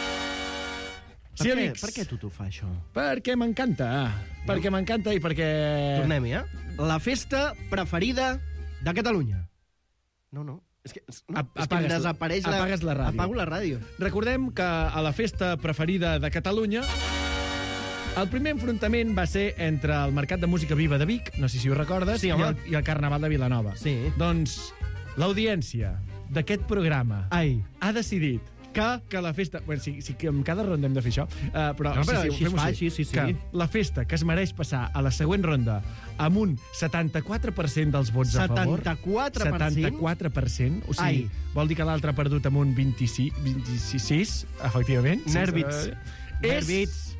per, Sí, què, amics. per què tu t'ho fa, això? Perquè m'encanta. Perquè m'encanta i perquè... Tornem-hi, eh? La festa preferida de Catalunya. No, no. És que, no, Ap- és que apagues- desapareix la... apagues la ràdio. Apago la ràdio. Recordem que a la festa preferida de Catalunya el primer enfrontament va ser entre el Mercat de Música Viva de Vic, no sé si ho recordes, Sí, i, home. el, i el Carnaval de Vilanova. Sí. Doncs l'audiència d'aquest programa Ai. ha decidit que, que la festa... Bueno, sí, sí que en cada ronda hem de fer això, uh, però, No, però sí, sí, així es fem-ho fa, així. sí, sí, sí. Que la festa que es mereix passar a la següent ronda amb un setanta-quatre per cent dels vots a favor... setanta-quatre per cent? setanta-quatre per cent. O sigui, Ai. vol dir que l'altre ha perdut amb un vint-i-sis, vint-i-sis, efectivament. Nèrbits. Sí, és Nèrbits.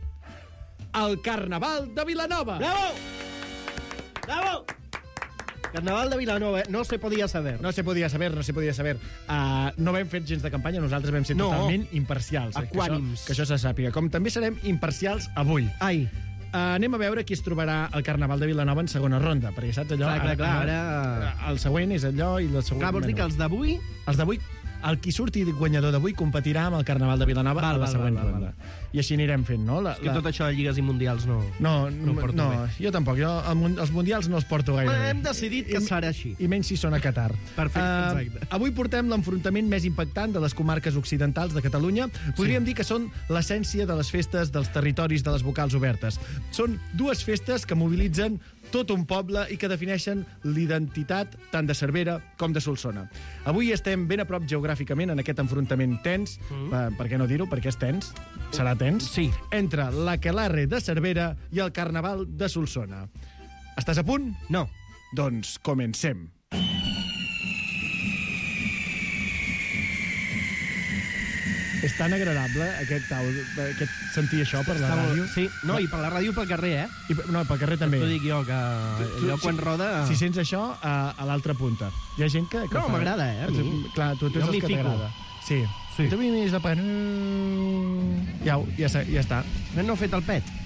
el Carnaval de Vilanova. Bravo! Bravo! Carnaval de Vilanova, eh? No se podia saber. No se podia saber, no se podia saber. Uh, no vam fer gens de campanya, nosaltres vam ser No. totalment imparcials. eh, Equànims. Que això, que això se sàpiga. Com també serem imparcials avui. Ai. Uh, anem a veure qui es trobarà al Carnaval de Vilanova en segona ronda, perquè saps allò... Clar, clar, clar, ara- El següent és allò i el següent... Clar, vols dir que els d'avui... Els d'avui, el qui surti guanyador d'avui competirà amb el Carnaval de Vilanova Val, a la val, següent val, val, ronda. I així anirem fent, no? La, És que tot això de lligues i mundials no... No, no no, ho porto no bé. jo tampoc. Jo el, mun- els mundials no els porto gaire bé. Hem decidit que I- serà així. I menys si són a Qatar. Perfecte, Eh, exacte. avui portem l'enfrontament més impactant de les comarques occidentals de Catalunya. Podríem dir que són l'essència de les festes dels territoris de les vocals obertes. Són dues festes que mobilitzen tot un poble i que defineixen l'identitat tant de Cervera com de Solsona. Avui estem ben a prop geogràficament en aquest enfrontament tens, mm. per, per què no dir-ho, perquè és tens, serà tens, Sí. entre l'Aquelarre de Cervera i el Carnaval de Solsona. Estàs a punt? No. Doncs comencem. És tan agradable aquest, au- aquest sentir això per la Està molt- ràdio. Sí, no, i per la ràdio i pel carrer, eh? I, no, pel carrer també. T'ho dic jo, que Tu- allò quan si- roda... Si sents això, a, a l'altra punta. Hi ha gent que... que No, fa- m'agrada, eh, a mi. Clar, tu, tu Jo és m'hi el que fico. t'agrada. Sí. Sí. I tu a mi m'hi de pan... Ja, ho- ja, sa- ja està. No he fet el pet.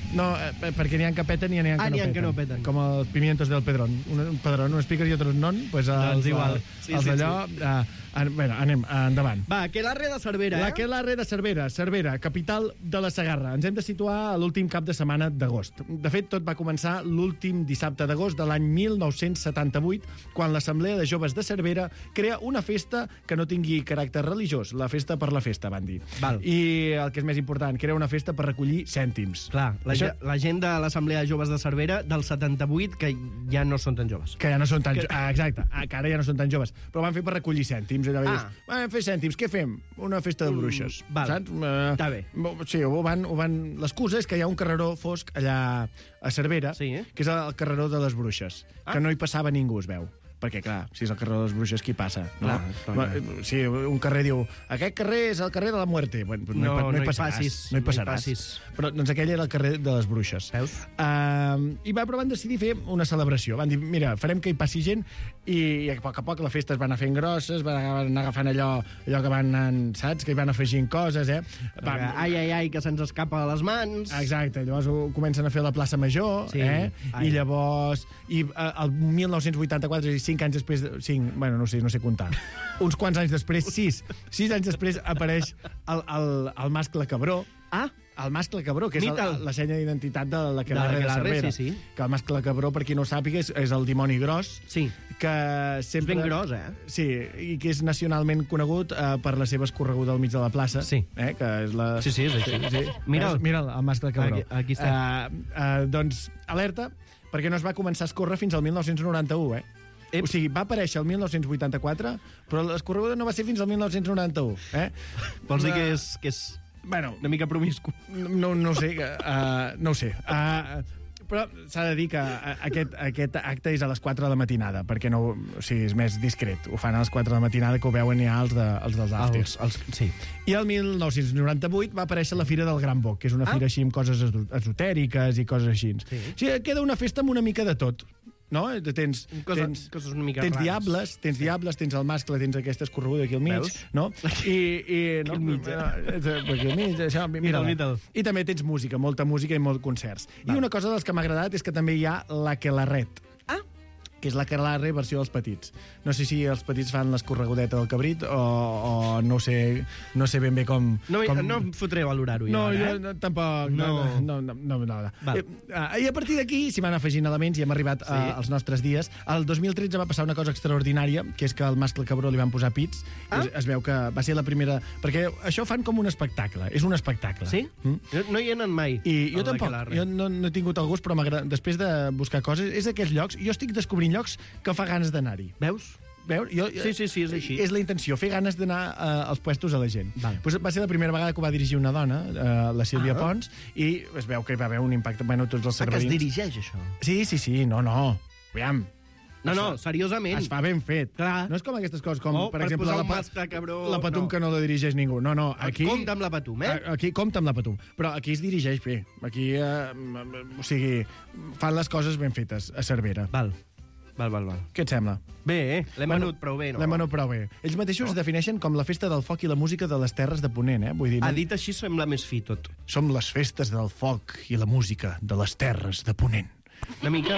No, eh, perquè n'hi ha que peten i n'hi ha que, Ah, no, n'hi ha peten. que no peten. Com els pimientos del Pedrón. Un, un Pedrón, uns piques i otros non, pues els, Doncs igual. Sí, els sí, d'allò... Sí. Uh, an, bueno, anem, uh, endavant. Va, Aquelarre de Cervera, eh? L'Aquelarre de Cervera, Cervera, capital de la Segarra. Ens hem de situar a l'últim cap de setmana d'agost. De fet, tot va començar l'últim dissabte d'agost de l'any mil nou-cents setanta-vuit, quan l'Assemblea de Joves de Cervera crea una festa que no tingui caràcter religiós, la festa per la festa, van dir. Val. I el que és més important, crea una festa per recollir cèntims. Clar, la, Això- Això... la gent de l'Assemblea de Joves de Cervera del setanta-vuit, que ja no són tan joves. Que ja no són tan... Que- Que... Ah, exacte, ah, que ara ja no són tan joves. Però van fer per recollir cèntims. Allò Ah. dius, vam fer cèntims, què fem? Una festa de bruixes. Mm, val. Saps? Uh, Està bé. Sí, ho van, ho van... L'excusa és que hi ha un carreró fosc allà a Cervera, Sí, eh? que és el carreró de les bruixes, Ah. que no hi passava ningú, es veu. Perquè, clar, si és el carrer de les bruixes, qui passa? No? Clar, clar, Va, sí, un carrer diu, aquest carrer és el carrer de la muerte. Bueno, no, No, hi, pa- no, no hi hi passaràs. passis, no hi no hi passaràs. passis. Però, doncs, aquell era el carrer de les bruixes. Veus? Uh, I va, però van decidir fer una celebració. Van dir, mira, farem que hi passi gent, i, i a poc a poc la festa es va anar fent grosses, van anar agafant allò, allò que van anant, saps? Que hi van afegint coses, eh? Va, ai, ai, ai, que se'ns escapa de les mans. Exacte, llavors ho comencen a fer a la plaça Major, Sí. eh? Ai. I llavors, i eh, el mil nou-cents vuitanta-quatre, i cinc anys després, de, cinc, bueno, no sé, no sé comptar, uns quants anys després, sis, sis anys després apareix el, el, el mascle Cabró, Ah, el mascle Cabró, que és Mita'l. el, la senya d'identitat de De l'Aquelarre de, l'Aquelarre, Cervera. sí, sí. Que el mascle Cabró, per qui no ho sàpiga, és, és el dimoni gros, sí. que sempre... ben gros, eh? Sí, i que és nacionalment conegut eh, per la seva escorreguda al mig de la plaça. Sí. Eh, que és la... Sí, sí, és així. Sí. Mira'l. Veus? Mira'l, el mascle Cabró. Aquí- aquí està. Uh, uh, doncs, alerta, perquè no es va començar a escórrer fins al mil nou-cents noranta-u, eh? Ep. O sigui, va aparèixer el mil nou-cents vuitanta-quatre, però l'escorreguda no va ser fins al mil nou-cents noranta-u, eh? Vols dir Uh, que és, que és Bueno, una mica promiscu? no, no ho sé, uh, no ho sé. Uh, però s'ha de dir que uh, aquest, aquest acte és a les quatre de la matinada, perquè no, o sigui, és més discret. Ho fan a les quatre de la matinada, que ho veuen ja els, de, els dels àfters. Els, els, sí. I el mil nou-cents noranta-vuit va aparèixer la Fira del Gran Boc, que és una Ah. fira així amb coses eso- esotèriques i coses així. Sí. O sigui, queda una festa amb una mica de tot. No? Tens, Cosa- tens, coses una mica tens rares. diables, tens diables, tens el mascle, tens aquesta escorreguda aquí al mig, Veus? no? I, i, no, al mig, eh? Aquí al mig, això, mira, Mira'l, mira'l. I també tens música, molta música i molts concerts. Val. I una cosa dels que m'ha agradat és que també hi ha l'Aquelarret. Ah. Que és l'Aquelarre versió dels petits. No sé si els petits fan l'escorregudeta del cabrit o, o no, sé, no sé ben bé com... No, com... no em fotré a valorar-ho ja, No, ara, jo eh? no, tampoc... No, No. no, no. no, no, no. Val. Eh, ah, I a partir d'aquí s'hi van afegint elements i hem arribat Sí. sí. als nostres dies. El dos mil tretze va passar una cosa extraordinària, que és que al mascle Cabró li van posar pits. Ah. Es, es veu que va ser la primera... Perquè això fan com un espectacle. És un espectacle. Sí? Mm? Jo no hi he anat mai. I jo a tampoc, l'Aquelarre. jo no, no he tingut el gust, però m'agrada- després de buscar coses, és d'aquells llocs, jo estic descobrint llocs que fa ganes d'anar-hi. Veus? Veus? Jo, Sí, sí, sí, és així. És la intenció, fer ganes d'anar uh, als puestos a la gent. Val. Pues va ser la primera vegada que ho va dirigir una dona, uh, la Sílvia Ah. Pons, i es veu que hi va haver un impacte... Bueno, tots els Ah, que es cervelins... dirigeix, això. Sí, sí, sí, no, no. Aviam, No, no, seriosament. es fa ben fet. Clar. No és com aquestes coses, com, Oh, per per exemple, posar la, un pa- mascle, cabró, la Patum, no. que no la dirigeix ningú. No, no, aquí... Compte amb la Patum, eh? A- Aquí compta amb la Patum. Però aquí es dirigeix bé. Aquí, eh, o sigui, fan les coses ben fetes, a Cervera. Val. Val, val, val. Què et sembla? Bé, eh? L'hem Bueno, venut prou bé, no? L'hem venut prou bé. Ells mateixos es defineixen com la festa del foc i la música de les terres de Ponent, eh? Vull dir, Ha no? dit així sembla més fi, tot. Som les festes del foc i la música de les terres de Ponent. Una mica...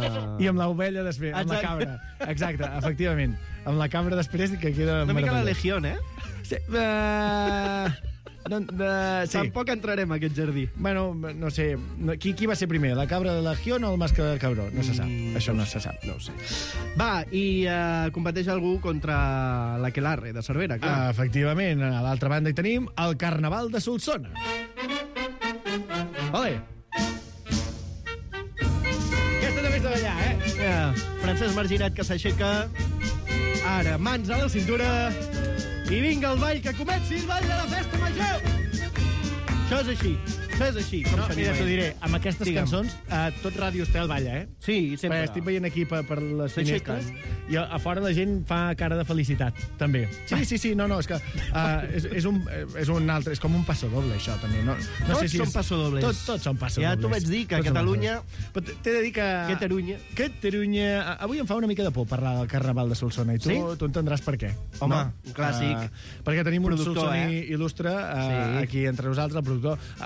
I amb l'ovella després, amb la Exacte. cabra. Exacte, efectivament. Amb la cabra després, que queda Una mica la meravellós. Legión, eh? Sí, uh... no, uh, sí. Tampoc entrarem a aquest jardí. Bueno, no sé, no, qui, qui va ser primer, la cabra de Legión o el mascle del cabró? No se sap, Mm, això no no se sap. No ho sé. Va, i uh, competeix algú contra l'Aquelarre de Cervera, clar. Ah, efectivament, a l'altra banda hi tenim el Carnaval de Solsona. Ole! Aquesta també és de ballar, eh? Mira, Francesc Marginat, que s'aixeca. Ara, mans a la cintura. I vinga el ball, que comenci el ball de la festa major! Això és així, això és així. Com No, s'anima mira, t'ho ell. diré, amb aquestes Digue'm. cançons, eh, tot Ràdio Estel balla, eh? Sí, sempre. Perquè estic veient aquí per, per les S'aixequen. finestres i a, a fora la gent fa cara de felicitat, també. Sí, sí, sí, no, no, és que uh, és, és, un, eh, és un altre, és com un passo doble, això, també. No, no Tots sé si són és, passodobles. Tots, tots són passodobles. Ja t'ho vaig dir, que a Tots són Catalunya- passodobles. Però t'he de dir que... Catalunya. Catalunya... Avui em fa una mica de por parlar del Carnaval de Solsona, i tu, Sí? tu entendràs per què. Home, un clàssic. Uh, perquè tenim un Productor, solsoní eh? il·lustre uh, Sí. aquí entre nosaltres, el productor. Uh, quan he dit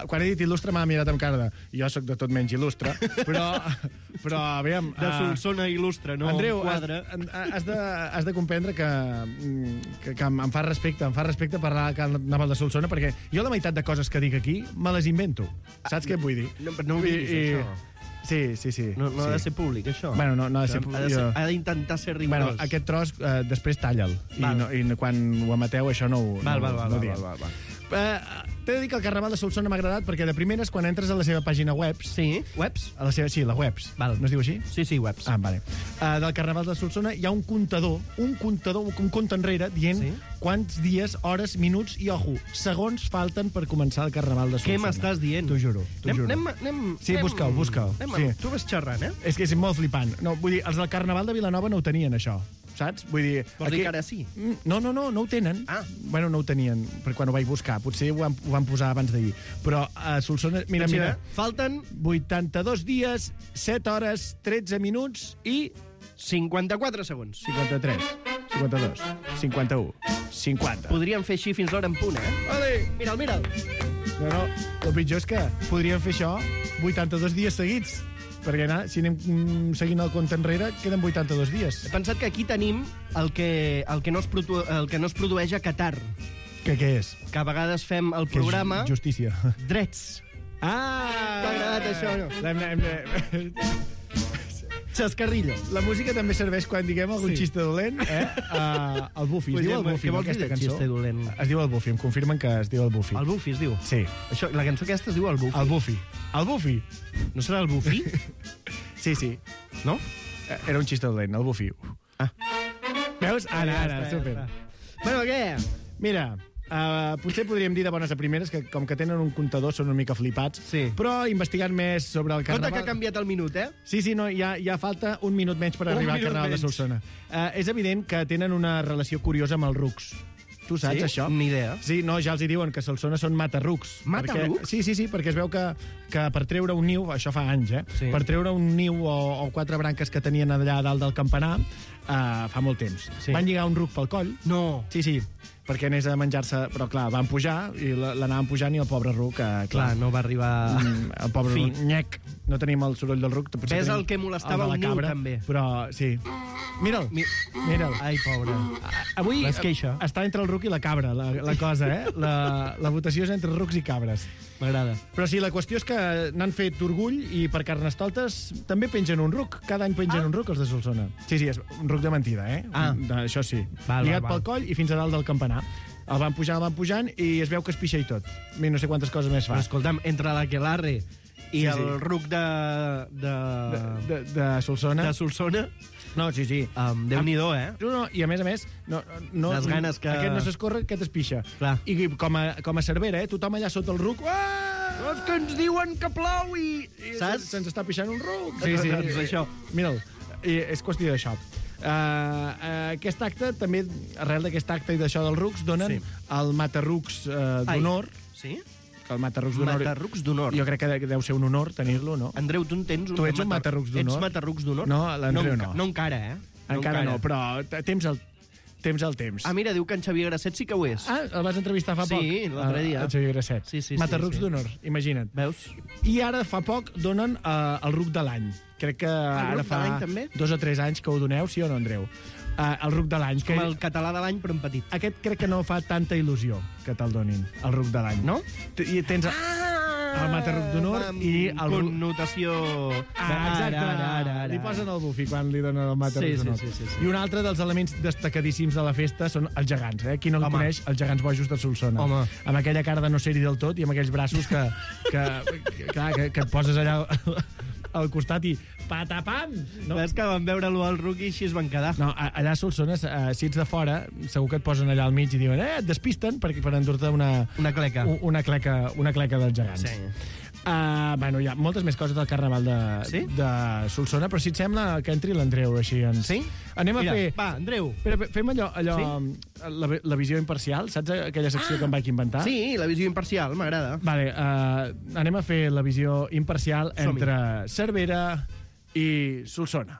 il·lustre m'ha mirat amb cara de... Jo sóc de tot menys il·lustre, però... Però, aviam... De Solsona il·lustre, no Andreu, quadre. Has, has, de, has de comprendre que, que, que em fa respecte, em fa respecte parlar al Carnaval de Solsona, perquè jo la meitat de coses que dic aquí me les invento. Saps què et vull dir? No, no ho diguis, I, això. Sí, sí, sí. No, no sí. ha de ser públic, això. Bueno, no, no ha de ser Ha públic. de ser- jo- ha d'intentar ser rigorós. Bueno, aquest tros eh, després talla'l. I, Val. no, I quan ho emeteu, això no ho... Val, no, val, val, no ho val, diem. val, val. Eh, T'he de dir que el Carnaval de Solsona m'ha agradat perquè de primeres, quan entres a la seva pàgina web... Sí, webs? A la seva, sí, la webs. Val. No es diu així? Sí, sí, webs. Ah, vale. Uh, del Carnaval de Solsona hi ha un comptador, un comptador, un compte enrere, dient Sí? quants dies, hores, minuts i, ojo, segons falten per començar el Carnaval de Solsona. Què m'estàs dient? T'ho juro, t'ho Anem, juro. anem, anem, Sí, anem- busca-ho, busca-ho. Anem, Sí. Tu vas xerrant, eh? És que és molt flipant. No, vull dir, els del Carnaval de Vilanova no ho tenien, això. Saps? Vull dir... Vols dir que ara sí? Mm, No, no, no, no ho tenen. Ah. Bueno, no ho tenien, per quan ho vaig buscar. Potser ho van, ho van posar abans d'ahir. Però a Solsona... Mira, Sí, mira. eh? Falten vuitanta-dos dies, set hores, tretze minuts i... cinquanta-quatre segons. cinquanta-tres, cinquanta-dos, cinquanta-u, cinquanta. Podríem fer així fins l'hora en punt, eh? Vale. Mira'l, mira'l. No, no, el pitjor és que podríem fer això vuitanta-dos dies seguits. Perquè anar, si anem mm, seguint el compte enrere, queden vuitanta-dos dies. He pensat que aquí tenim el que, el que, no, es produ el que no es produeix a Qatar, Què, què és? que a vegades fem el Que és programa justícia. Drets. Ah! T'ha agradat això, no? L'hem- hem- Xascarrillo. La música també serveix quan diguem algun Sí. xiste dolent, eh? Uh, el Bufi, es Vull diu dir, el Bufi, què no, vols dir aquesta de cançó? xiste dolent? Es diu el Bufi, em confirmen que es diu el Bufi. El Bufi es diu. Sí, Això, la cançó aquesta es diu el Bufi. el Bufi. El Bufi. No serà el Bufi? Sí, sí. No? Eh, Era un xiste dolent, el Bufi. Ah. Veus? Ara, Ja ara, està, ja super. està. Bueno, què? Mira, uh, potser podríem dir de bones a primeres que com que tenen un comptador són una mica flipats, Sí. però investigant més sobre el Nota Carnaval... que ha canviat el minut, eh? Sí, sí, no, ja, ja falta un minut menys per Un arribar al minut Carnaval de menys. Solsona. Uh, és evident que tenen una relació curiosa amb els rucs. Tu saps, Sí? això? Ni idea. Sí, no, ja els hi diuen que Solsona són matarrucs. Matarrucs? Perquè, sí, sí, sí, perquè es veu que, que per treure un niu, això fa anys, eh? Sí. Per treure un niu o, o quatre branques que tenien allà a dalt del campanar, uh, fa molt temps. Sí. Van lligar un ruc pel coll. No. Sí, sí, perquè anés a menjar-se... Però, clar, van pujar i la- l'anaven pujant i el pobre ruc... Eh, Clar, no va arribar... Mm, el pobre Fi. ruc, nyec. No tenim el soroll del ruc. potser Ves tenim el que molestava el de la un niu, cabra, també. Però, sí. Mira'l, Mi- mira'l. Ai, pobre. Avui Les queixa. està entre el ruc i la cabra, la, la cosa, eh? La, la votació és entre rucs i cabres. M'agrada. Però sí, la qüestió és que n'han fet orgull i per Carnestoltes també pengen un ruc. Cada any pengen ah. un ruc, els de Solsona. Sí, sí, és un ruc de mentida, eh? Ah. De, això sí. Val, Lligat val, val. pel coll i fins a dalt del campanar. El van pujant, el van pujant i es veu que es pixa i tot. I no sé quantes coses més fa. Però escolta'm, entre l'aquelarre i Sí, el sí. ruc de... de... De, de, de Solsona. de Solsona, No, sí, sí. um, Déu-n'hi-do, eh? No, no, i a més a més, no, no, Les ganes que- aquest no s'escorre, aquest es pixa. Clar. I com a, com a Cervera, eh, tothom allà sota el ruc, ah, és que ens diuen que plou i, i Saps? se'ns està pixant un ruc. Sí, sí, doncs això. Mira'l, i és qüestió d'això. Uh, uh, aquest acte, també, arrel d'aquest acte i d'això dels rucs, donen Sí. el matarrucs uh, Ai. d'honor. Sí? Que el matarrucs d'honor... Matarrucs d'honor. Jo crec que de- deu ser un honor tenir-lo, no? Andreu, tu en tens un... Tu ets un matarrucs d'honor? Ets matarrucs d'honor? No, l'Andreu enca- no. No encara, eh? Encara no, però t- temps el, temps el temps. Ah, mira, diu que en Xavier Grasset sí que ho és. Ah, el vas entrevistar fa Sí, poc? l'altre el- dia. El Xavier Grasset. Sí, sí, sí, Matarrucs sí. d'honor, imagina't. Veus? I ara, fa poc, donen uh, el ruc de l'any. Crec que ara ruc de fa l'any, també? dos o tres anys que ho doneu, sí o no, Andreu? Uh, el ruc de l'any. Com el català de l'any, però en petit. Aquest crec que no fa tanta il·lusió que te'l donin, el ruc de l'any. No? T- I tens... Ah! El matarruc d'honor amb i el ruc- connotació... Ah, exacte, Ara, ara, ara. li posen el bufi quan li donen el matarruc Sí, sí, d'honor. sí, sí, sí. I un altre dels elements destacadíssims de la festa són els gegants, eh? Qui no Home. coneix els gegants bojos de Solsona. Home. Amb aquella cara de no ser-hi del tot i amb aquells braços que, que, que, clar, que, que et poses allà al costat i patapam! No? Ves que van veure-lo al ruc i així es van quedar. No, a- allà a Solsona, eh, si ets de fora, segur que et posen allà al mig i diuen eh, et despisten perquè per endur-te una, Una cleca. u- una, cleca, una cleca dels gegants. Sí. Uh, bueno, hi ha moltes més coses del Carnaval de, Sí? de Solsona, però si et sembla que entri l'Andreu així ens... Sí? Anem a Mira, fer... va, Andreu. Espera, fem allò, allò la, la visió imparcial, saps aquella secció ah, que em vaig inventar? Sí, la visió imparcial, m'agrada. Vale, uh, anem a fer la visió imparcial Som-hi. entre Cervera i Solsona.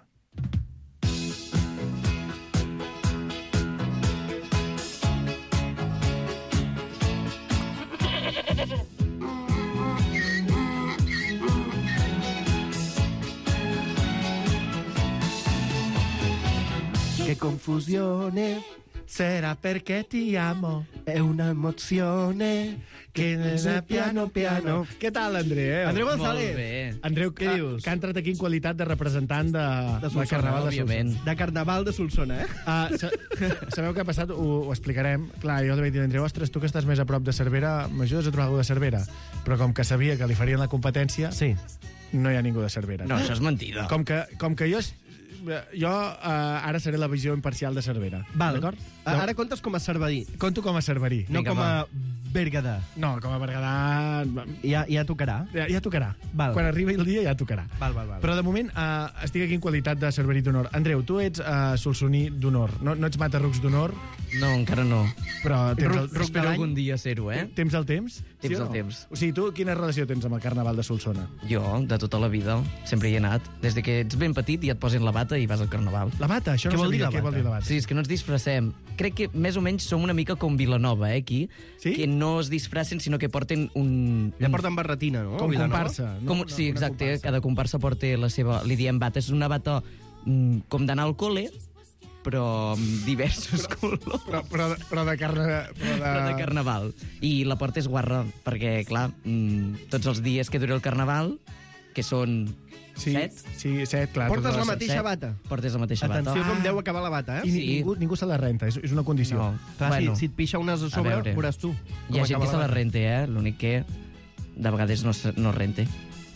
confusione, Será perché ti amo. è una emozione que nena piano piano. Què tal, Andreu? Andreu González. Molt bé. Andreu, Què que, dius? que ha entrat aquí en qualitat de representant de, de, Solsona, de Carnaval de òbviament. Solsona. De Carnaval de Solsona, eh? Uh, sa sabeu què ha passat? Ho, ho explicarem. Clar, jo li vaig dir a Andreu, ostres, tu que estàs més a prop de Cervera, m'ajudes a trobar algú de Cervera? Però com que sabia que li farien la competència, Sí. no hi ha ningú de Cervera. No, això és mentida. Com que, com que jo... Jo uh, ara seré la visió imparcial de Cervera. Val. D'acord? Ara contes com a cerverí, Conto com a cerverí. no Vinga, com a Berguedà. No, com a Berguedà... Ja, ja tocarà. Ja, ja tocarà. Val. Quan arribi el dia ja tocarà. Val, val, val. Però de moment uh, estic aquí en qualitat de cerverí d'honor. Andreu, tu ets uh, solsoní d'honor. No, no ets matarrucs d'honor, No, encara no. però tens el, Ruc- ruc- Espero l'any? algun dia ser-ho, eh? temps el temps? Temps o el no? temps. O sigui, tu quina relació tens amb el Carnaval de Solsona? Jo, de tota la vida, sempre hi he anat. Des de que ets ben petit i et posin la bata i vas al carnaval. La bata, això Què no vol dir sabia. la Què bata? vol dir la bata? Sí, és que no ens disfressem. Crec que més o menys som una mica com Vilanova, eh, aquí. Sí? Que no es disfressen, sinó que porten un... Ja un- porten barretina, no? Com Vilanova? comparsa. No? Com, Una- sí, una exacte. comparsa. Cada comparsa porta la seva... Li diem bata. És una bata mm, com d'anar al col·le, però amb diversos colors. Però, però, però de carna... Però de... Però de carnaval. I la porta és guarra, perquè, clar, mm, tots els dies que dura el carnaval, que són Sí, set, sí, set, clar. Portes totes la les- mateixa set, bata. portes la mateixa Atenció bata. com deu acabar la bata, I eh? ni, Sí. ningú, ningú se la renta, és, és una condició. No. Clar, bueno, si, si et pixa unes a sobre, veure. veuràs tu. hi ha gent que se la rente, eh? L'únic que de vegades no, se- no rente.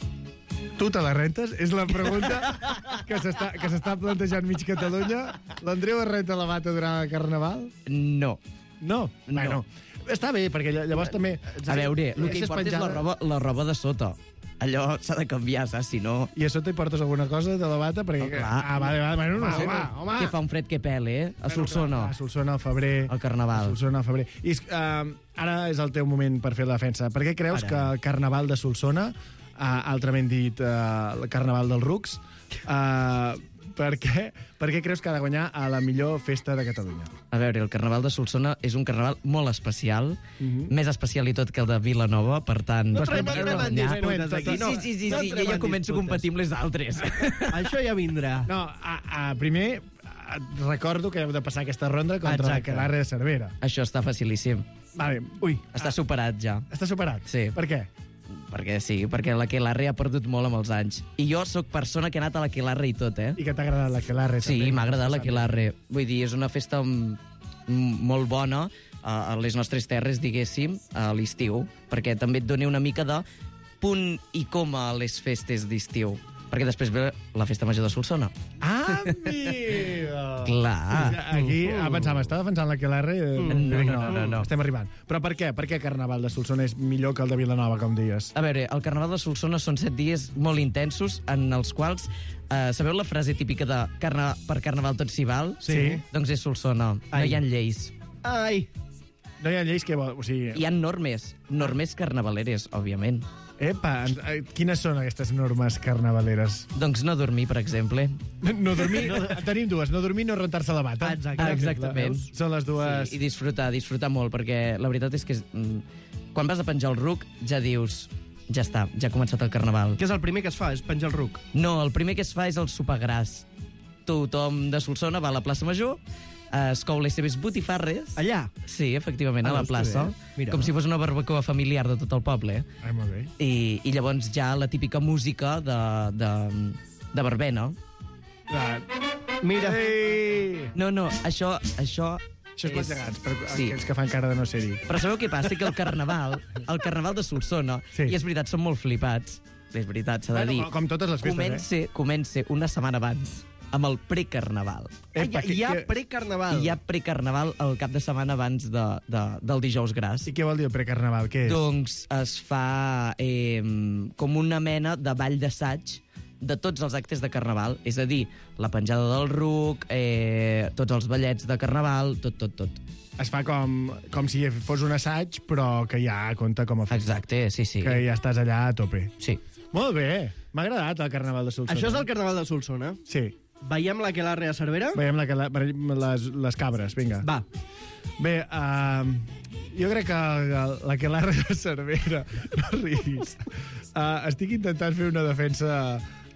Tu te la rentes? És la pregunta que s'està que s'està plantejant mig Catalunya. L'Andreu es renta la bata durant el Carnaval? No. No. No. Bueno, està bé, perquè lla- llavors també... A veure, el que Deixes importa és la penjada- roba, la roba de sota. Allò s'ha de canviar, saps? Si no... I a sota hi portes alguna cosa de la bata? Perquè... Oh, clar. Ah, vale, vale, bueno, no Home, sé, home, home. Que fa un fred que pele, eh? A Solsona. A Solsona, al febrer. Al Carnaval. A Solsona, al febrer. I és, uh, ara és el teu moment per fer la defensa. Per què creus Ara. que el Carnaval de Solsona, uh, altrament dit uh, el Carnaval dels Rucs, uh, per, què, per què creus que ha de guanyar a la millor festa de Catalunya? A veure, el Carnaval de Solsona és un carnaval molt especial, Mhm. més especial i tot que el de Vilanova, per tant... No Després tremem parlem en de disputes disputes aquí, no. Sí, sí, sí, No sí, jo entrem ja en començo a disputes. competir amb les altres. Això ja vindrà. No, a, a, primer et recordo que heu de passar aquesta ronda contra Exacte. la Aquelarre de Cervera. Això està facilíssim. Vale. Ui, Està superat ja. està superat? Sí. Per què? Perquè sí, perquè l'Aquelarre ha perdut molt amb els anys. I jo sóc persona que ha anat a l'Aquelarre i tot, eh? I que t'ha agradat l'Aquelarre? Sí, també? m'ha agradat l'Aquelarre. Vull dir, és una festa mm, mm, molt bona a, a les nostres terres, diguéssim, a l'estiu, perquè també et doni una mica de punt i coma a les festes d'estiu. Perquè després ve la festa major de Solsona. Ah, amigo! Clar. Aquí, ah, pensava, està defensant l'Aquelarre? Eh, No, crec que no, no, no. Estem arribant. Però per què? Per què Carnaval de Solsona és millor que el de Vilanova, com dies? A veure, el Carnaval de Solsona són set dies molt intensos en els quals... Eh, sabeu la frase típica de carna, per Carnaval tot s'hi val? Sí. Doncs és Solsona. No Ai. hi ha lleis. Ai, No hi ha lleis que... vol- O sigui, Hi ha normes. Normes carnavaleres, òbviament. epa, ens- eh, quines són aquestes normes carnavaleres? Doncs no dormir, per exemple. No dormir... No, tenim dues. No dormir, no rentar-se la bata. Exacte. Per exemple, Exactament. veus? Són les dues... Sí, i disfrutar, disfrutar molt, perquè la veritat és que mm, quan vas a penjar el ruc ja dius, ja està, ja ha començat el carnaval. què és el primer que es fa? És penjar el ruc. No, el primer que es fa és el sopar gras. Tothom de Solsona va a la plaça Major, eh, es cou les seves botifarres. Allà? Sí, efectivament, Ah, a la veus que plaça. bé. Mira. Com si fos una barbacoa familiar de tot el poble. Ai, molt bé. I, i llavors ja la típica música de, de, de verbena. Ah, Mira. Ei! No, no, això... Això, Això és plats gegants, per Sí. aquells que fan cara de no ser-hi. Però sabeu què passa? Que el carnaval, el carnaval de Solsona, Sí. i és veritat, són molt flipats, és veritat, s'ha de Bueno, dir, com totes les festes, comença, eh? comença una setmana abans, amb el precarnaval. Ah, Epa, hi, hi ha que- precarnaval. I hi ha precarnaval el cap de setmana abans de, de, del dijous gras. I què vol dir el precarnaval? Què és? Doncs es fa eh, com una mena de ball d'assaig de tots els actes de carnaval, és a dir, la penjada del ruc, eh, tots els ballets de carnaval, tot, tot, tot. Es fa com, com si fos un assaig, però que ja compta com a festa. Exacte, sí, sí. Que ja estàs allà a tope. Sí. Molt bé. M'ha agradat el Carnaval de Solsona. Això és el carnaval de Solsona. Sí. Veiem l'Aquelarre a Cervera? Veiem la, la, les, les cabres, vinga. Va. Bé, uh, jo crec que l'Aquelarre de Cervera... No riguis. Uh, estic intentant fer una defensa...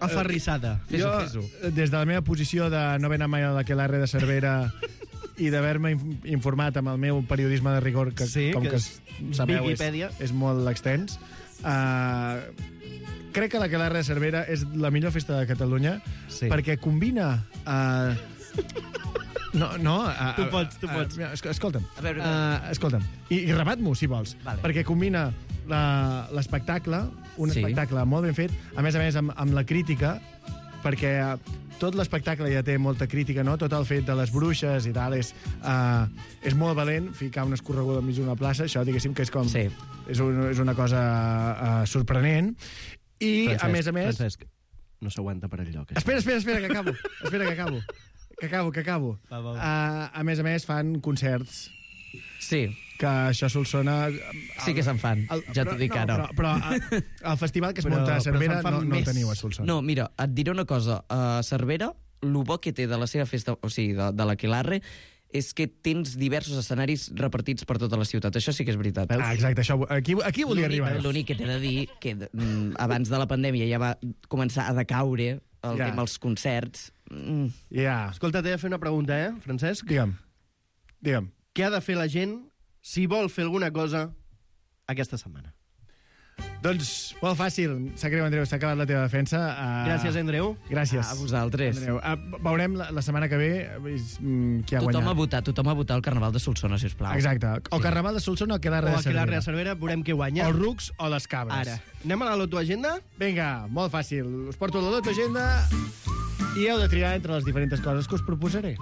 Aferrissada. Jo, des de la meva posició de no haver anat mai a l'Aquelarre de Cervera i d'haver-me informat amb el meu periodisme de rigor, que sí, com que que sabeu és, és molt extens, uh, crec que l'Aquelarre de Cervera és la millor festa de Catalunya, sí. perquè combina... Uh, no, no... Uh, tu pots, tu pots. Uh, escolta'm. A veure, uh, escolta'm. I, i rebat-m'ho, si vols. Vale. Perquè combina l'espectacle, un Sí. espectacle molt ben fet, a més a més amb, amb la crítica, perquè tot l'espectacle ja té molta crítica, no? Tot el fet de les bruixes i tal és, uh, és molt valent, ficar una escorreguda enmig d'una plaça, això diguéssim que és com... Sí. És, un, és una cosa uh, sorprenent. I, Francesc, a més a més... Francesc, no s'aguanta per enlloc. Espera, espera, espera, que acabo. espera, que acabo. Que acabo, que acabo. Va, va, va. Uh, a més a més, fan concerts. Sí. Que això a Solsona... Sí que se'n fan, el, ja t'ho dic no, ara. Però, però el, el festival que es Però- munta a però Cervera se'n fan no, no el més. teniu a Solsona. No, mira, et diré una cosa. A Cervera, el bo que té de la seva festa, o sigui, de, de l'Aquelarre, és que tens diversos escenaris repartits per tota la ciutat. Això sí que és veritat. Ah, exacte, això, aquí, aquí volia L'únic- arribar. L'únic que t'he de dir, que mm, abans de la pandèmia ja va començar a decaure el Ja. tema dels concerts. Mm. Ja, Escolta, t'he de fer una pregunta, eh, Francesc? digue'm. Digue'm. Què ha de fer la gent si vol fer alguna cosa aquesta setmana? Doncs, molt fàcil. Sap greu, Andreu, s'ha acabat la teva defensa. Uh, Gràcies, Andreu. Gràcies. A vosaltres. Andreu. Uh, veurem la, la setmana que ve mm, qui ha Tothom a guanyat. votar, tothom a votar el Carnaval de Solsona, si us plau. Exacte. O Sí. Carnaval de Solsona o Aquelarre O de aquí la Cervera. Rea Cervera, veurem què guanya. O els rucs o les cabres. Ara. Anem a la Loto Agenda? Vinga, molt fàcil. Us porto la Loto Agenda i heu de triar entre les diferents coses que us proposaré.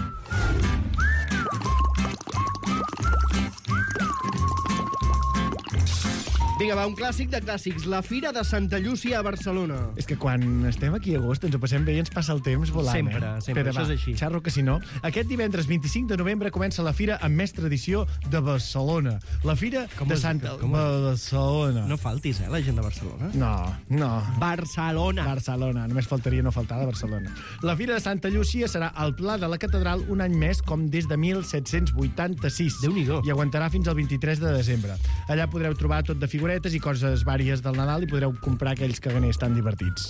Vinga, va, un clàssic de clàssics. La Fira de Santa Llúcia a Barcelona. És que quan estem aquí a agost ens ho passem bé i ens passa el temps volant. Sempre, eh? sempre, Espera, això va, és així. Xerro que si no. Aquest divendres vint-i-cinc de novembre comença la Fira amb més tradició de Barcelona. La Fira Com de es- Santa... com- Barcelona. No faltis, eh, la gent de Barcelona. No, no. Barcelona. Barcelona, només faltaria no faltar de Barcelona. La Fira de Santa Llúcia serà al Pla de la Catedral un any més, com des de mil set-cents vuitanta-sis. Déu-n'hi-do. I aguantarà fins al vint-i-tres de desembre. Allà podreu trobar tot de figuretes i coses vàries del Nadal i podreu comprar aquells caganers tan divertits.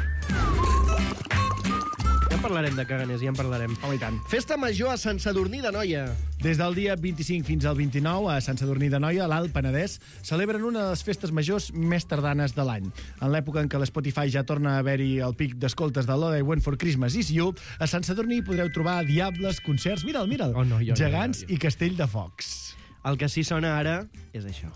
Ja en parlarem de caganers, ja en parlarem. Home, i tant. Festa major a Sant Sadurní de Noia. Des del dia vint-i-cinc fins al vint-i-nou, a Sant Sadurní de Noia, a l'Alt Penedès, celebren una de les festes majors més tardanes de l'any. En l'època en què l'Spotify ja torna a haver-hi el pic d'escoltes de l'Oda I Went for Christmas Is You, a Sant Sadurní podreu trobar diables, concerts, mira'l, mira'l, Oh, no, jo, jo, gegants jo, jo. i castell de focs. El que sí sona ara és això.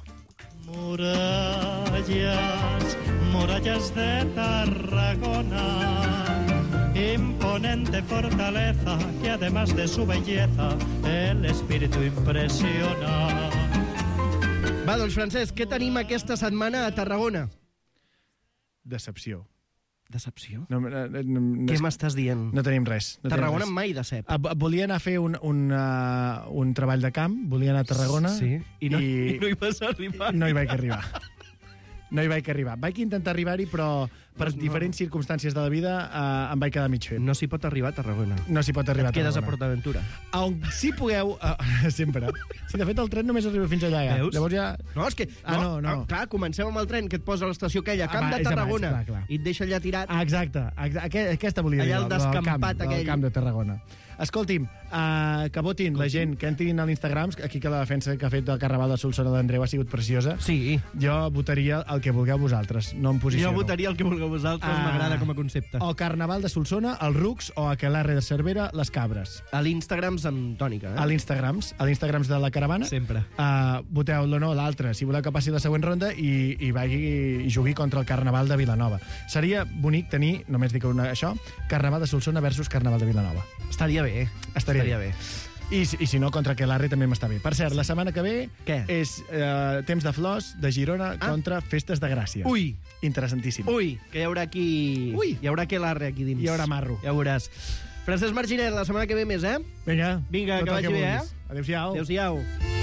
Murallas, murallas de Tarragona, imponente fortaleza que además de su belleza el espíritu impresiona. Va, doncs, Francesc, què tenim aquesta setmana a Tarragona? Decepció. Decepció? No, no, no, no, Què m'estàs dient? No tenim res. No Tarragona tenim res. mai decep. Ah, v- Volia anar a fer un, un, uh, un treball de camp, volia anar a Tarragona Sí, i no, i, i no hi vas arribar. no hi vaig arribar. No hi vaig arribar. Vaig intentar arribar-hi, però per Doncs no. diferents circumstàncies de la vida uh, em vaig quedar mig fet. No s'hi pot arribar a Tarragona. No s'hi pot arribar Et quedes a Tarragona. PortAventura. On sí pugueu... Uh, sempre. Si de fet el tren només arriba fins allà. Ja. Veus? Llavors ja... No, és que... Ah, no, no. ah, Clar, comencem amb el tren que et posa a l'estació aquella, Ah, Camp va, de és abans, Tarragona, clar, clar. i et deixa allà tirat. Ah, exacte. exacte. Aqu- Aquesta volia dir. Allà el del- del descampat camp, aquell. Del camp de Tarragona. Escolti'm, uh, que votin la gent, que entrin a l'Instagram, aquí que la defensa que ha fet del Carnaval de Solsona d'Andreu ha sigut preciosa. Sí. Jo votaria el que vulgueu vosaltres, no em posiciono. Jo votaria el que vulgueu vosaltres, Ah. m'agrada com a concepte. O Carnaval de Solsona, els rucs, o Aquelarre de Cervera, les cabres. A l'Instagrams amb tònica, eh? A l'Instagrams, a l'Instagrams de la caravana. Sempre. Uh, voteu l'o no, l'altre, si voleu que passi la següent ronda i, i vagi i jugui contra el Carnaval de Vilanova. Seria bonic tenir, només dic una, això, Carnaval de Solsona versus Carnaval de Vilanova. Estaria bé. Estaria, Estaria bé. I, I si no, contra Aquelarre també m'està bé. Per cert, la setmana que ve Què? és uh, Temps de Flors de Girona Ah. contra Festes de Gràcia. Ui, Interessantíssim. ui, que hi haurà aquí... Ui. Hi haurà aquelarre aquí dins. Hi haurà marro. Ja ho veuràs. Francesc Marginet, la setmana que ve més, eh? Vinga, Vinga, tot que el vagi bé, vulguis. eh? Adéu-siau. Adéu-siau.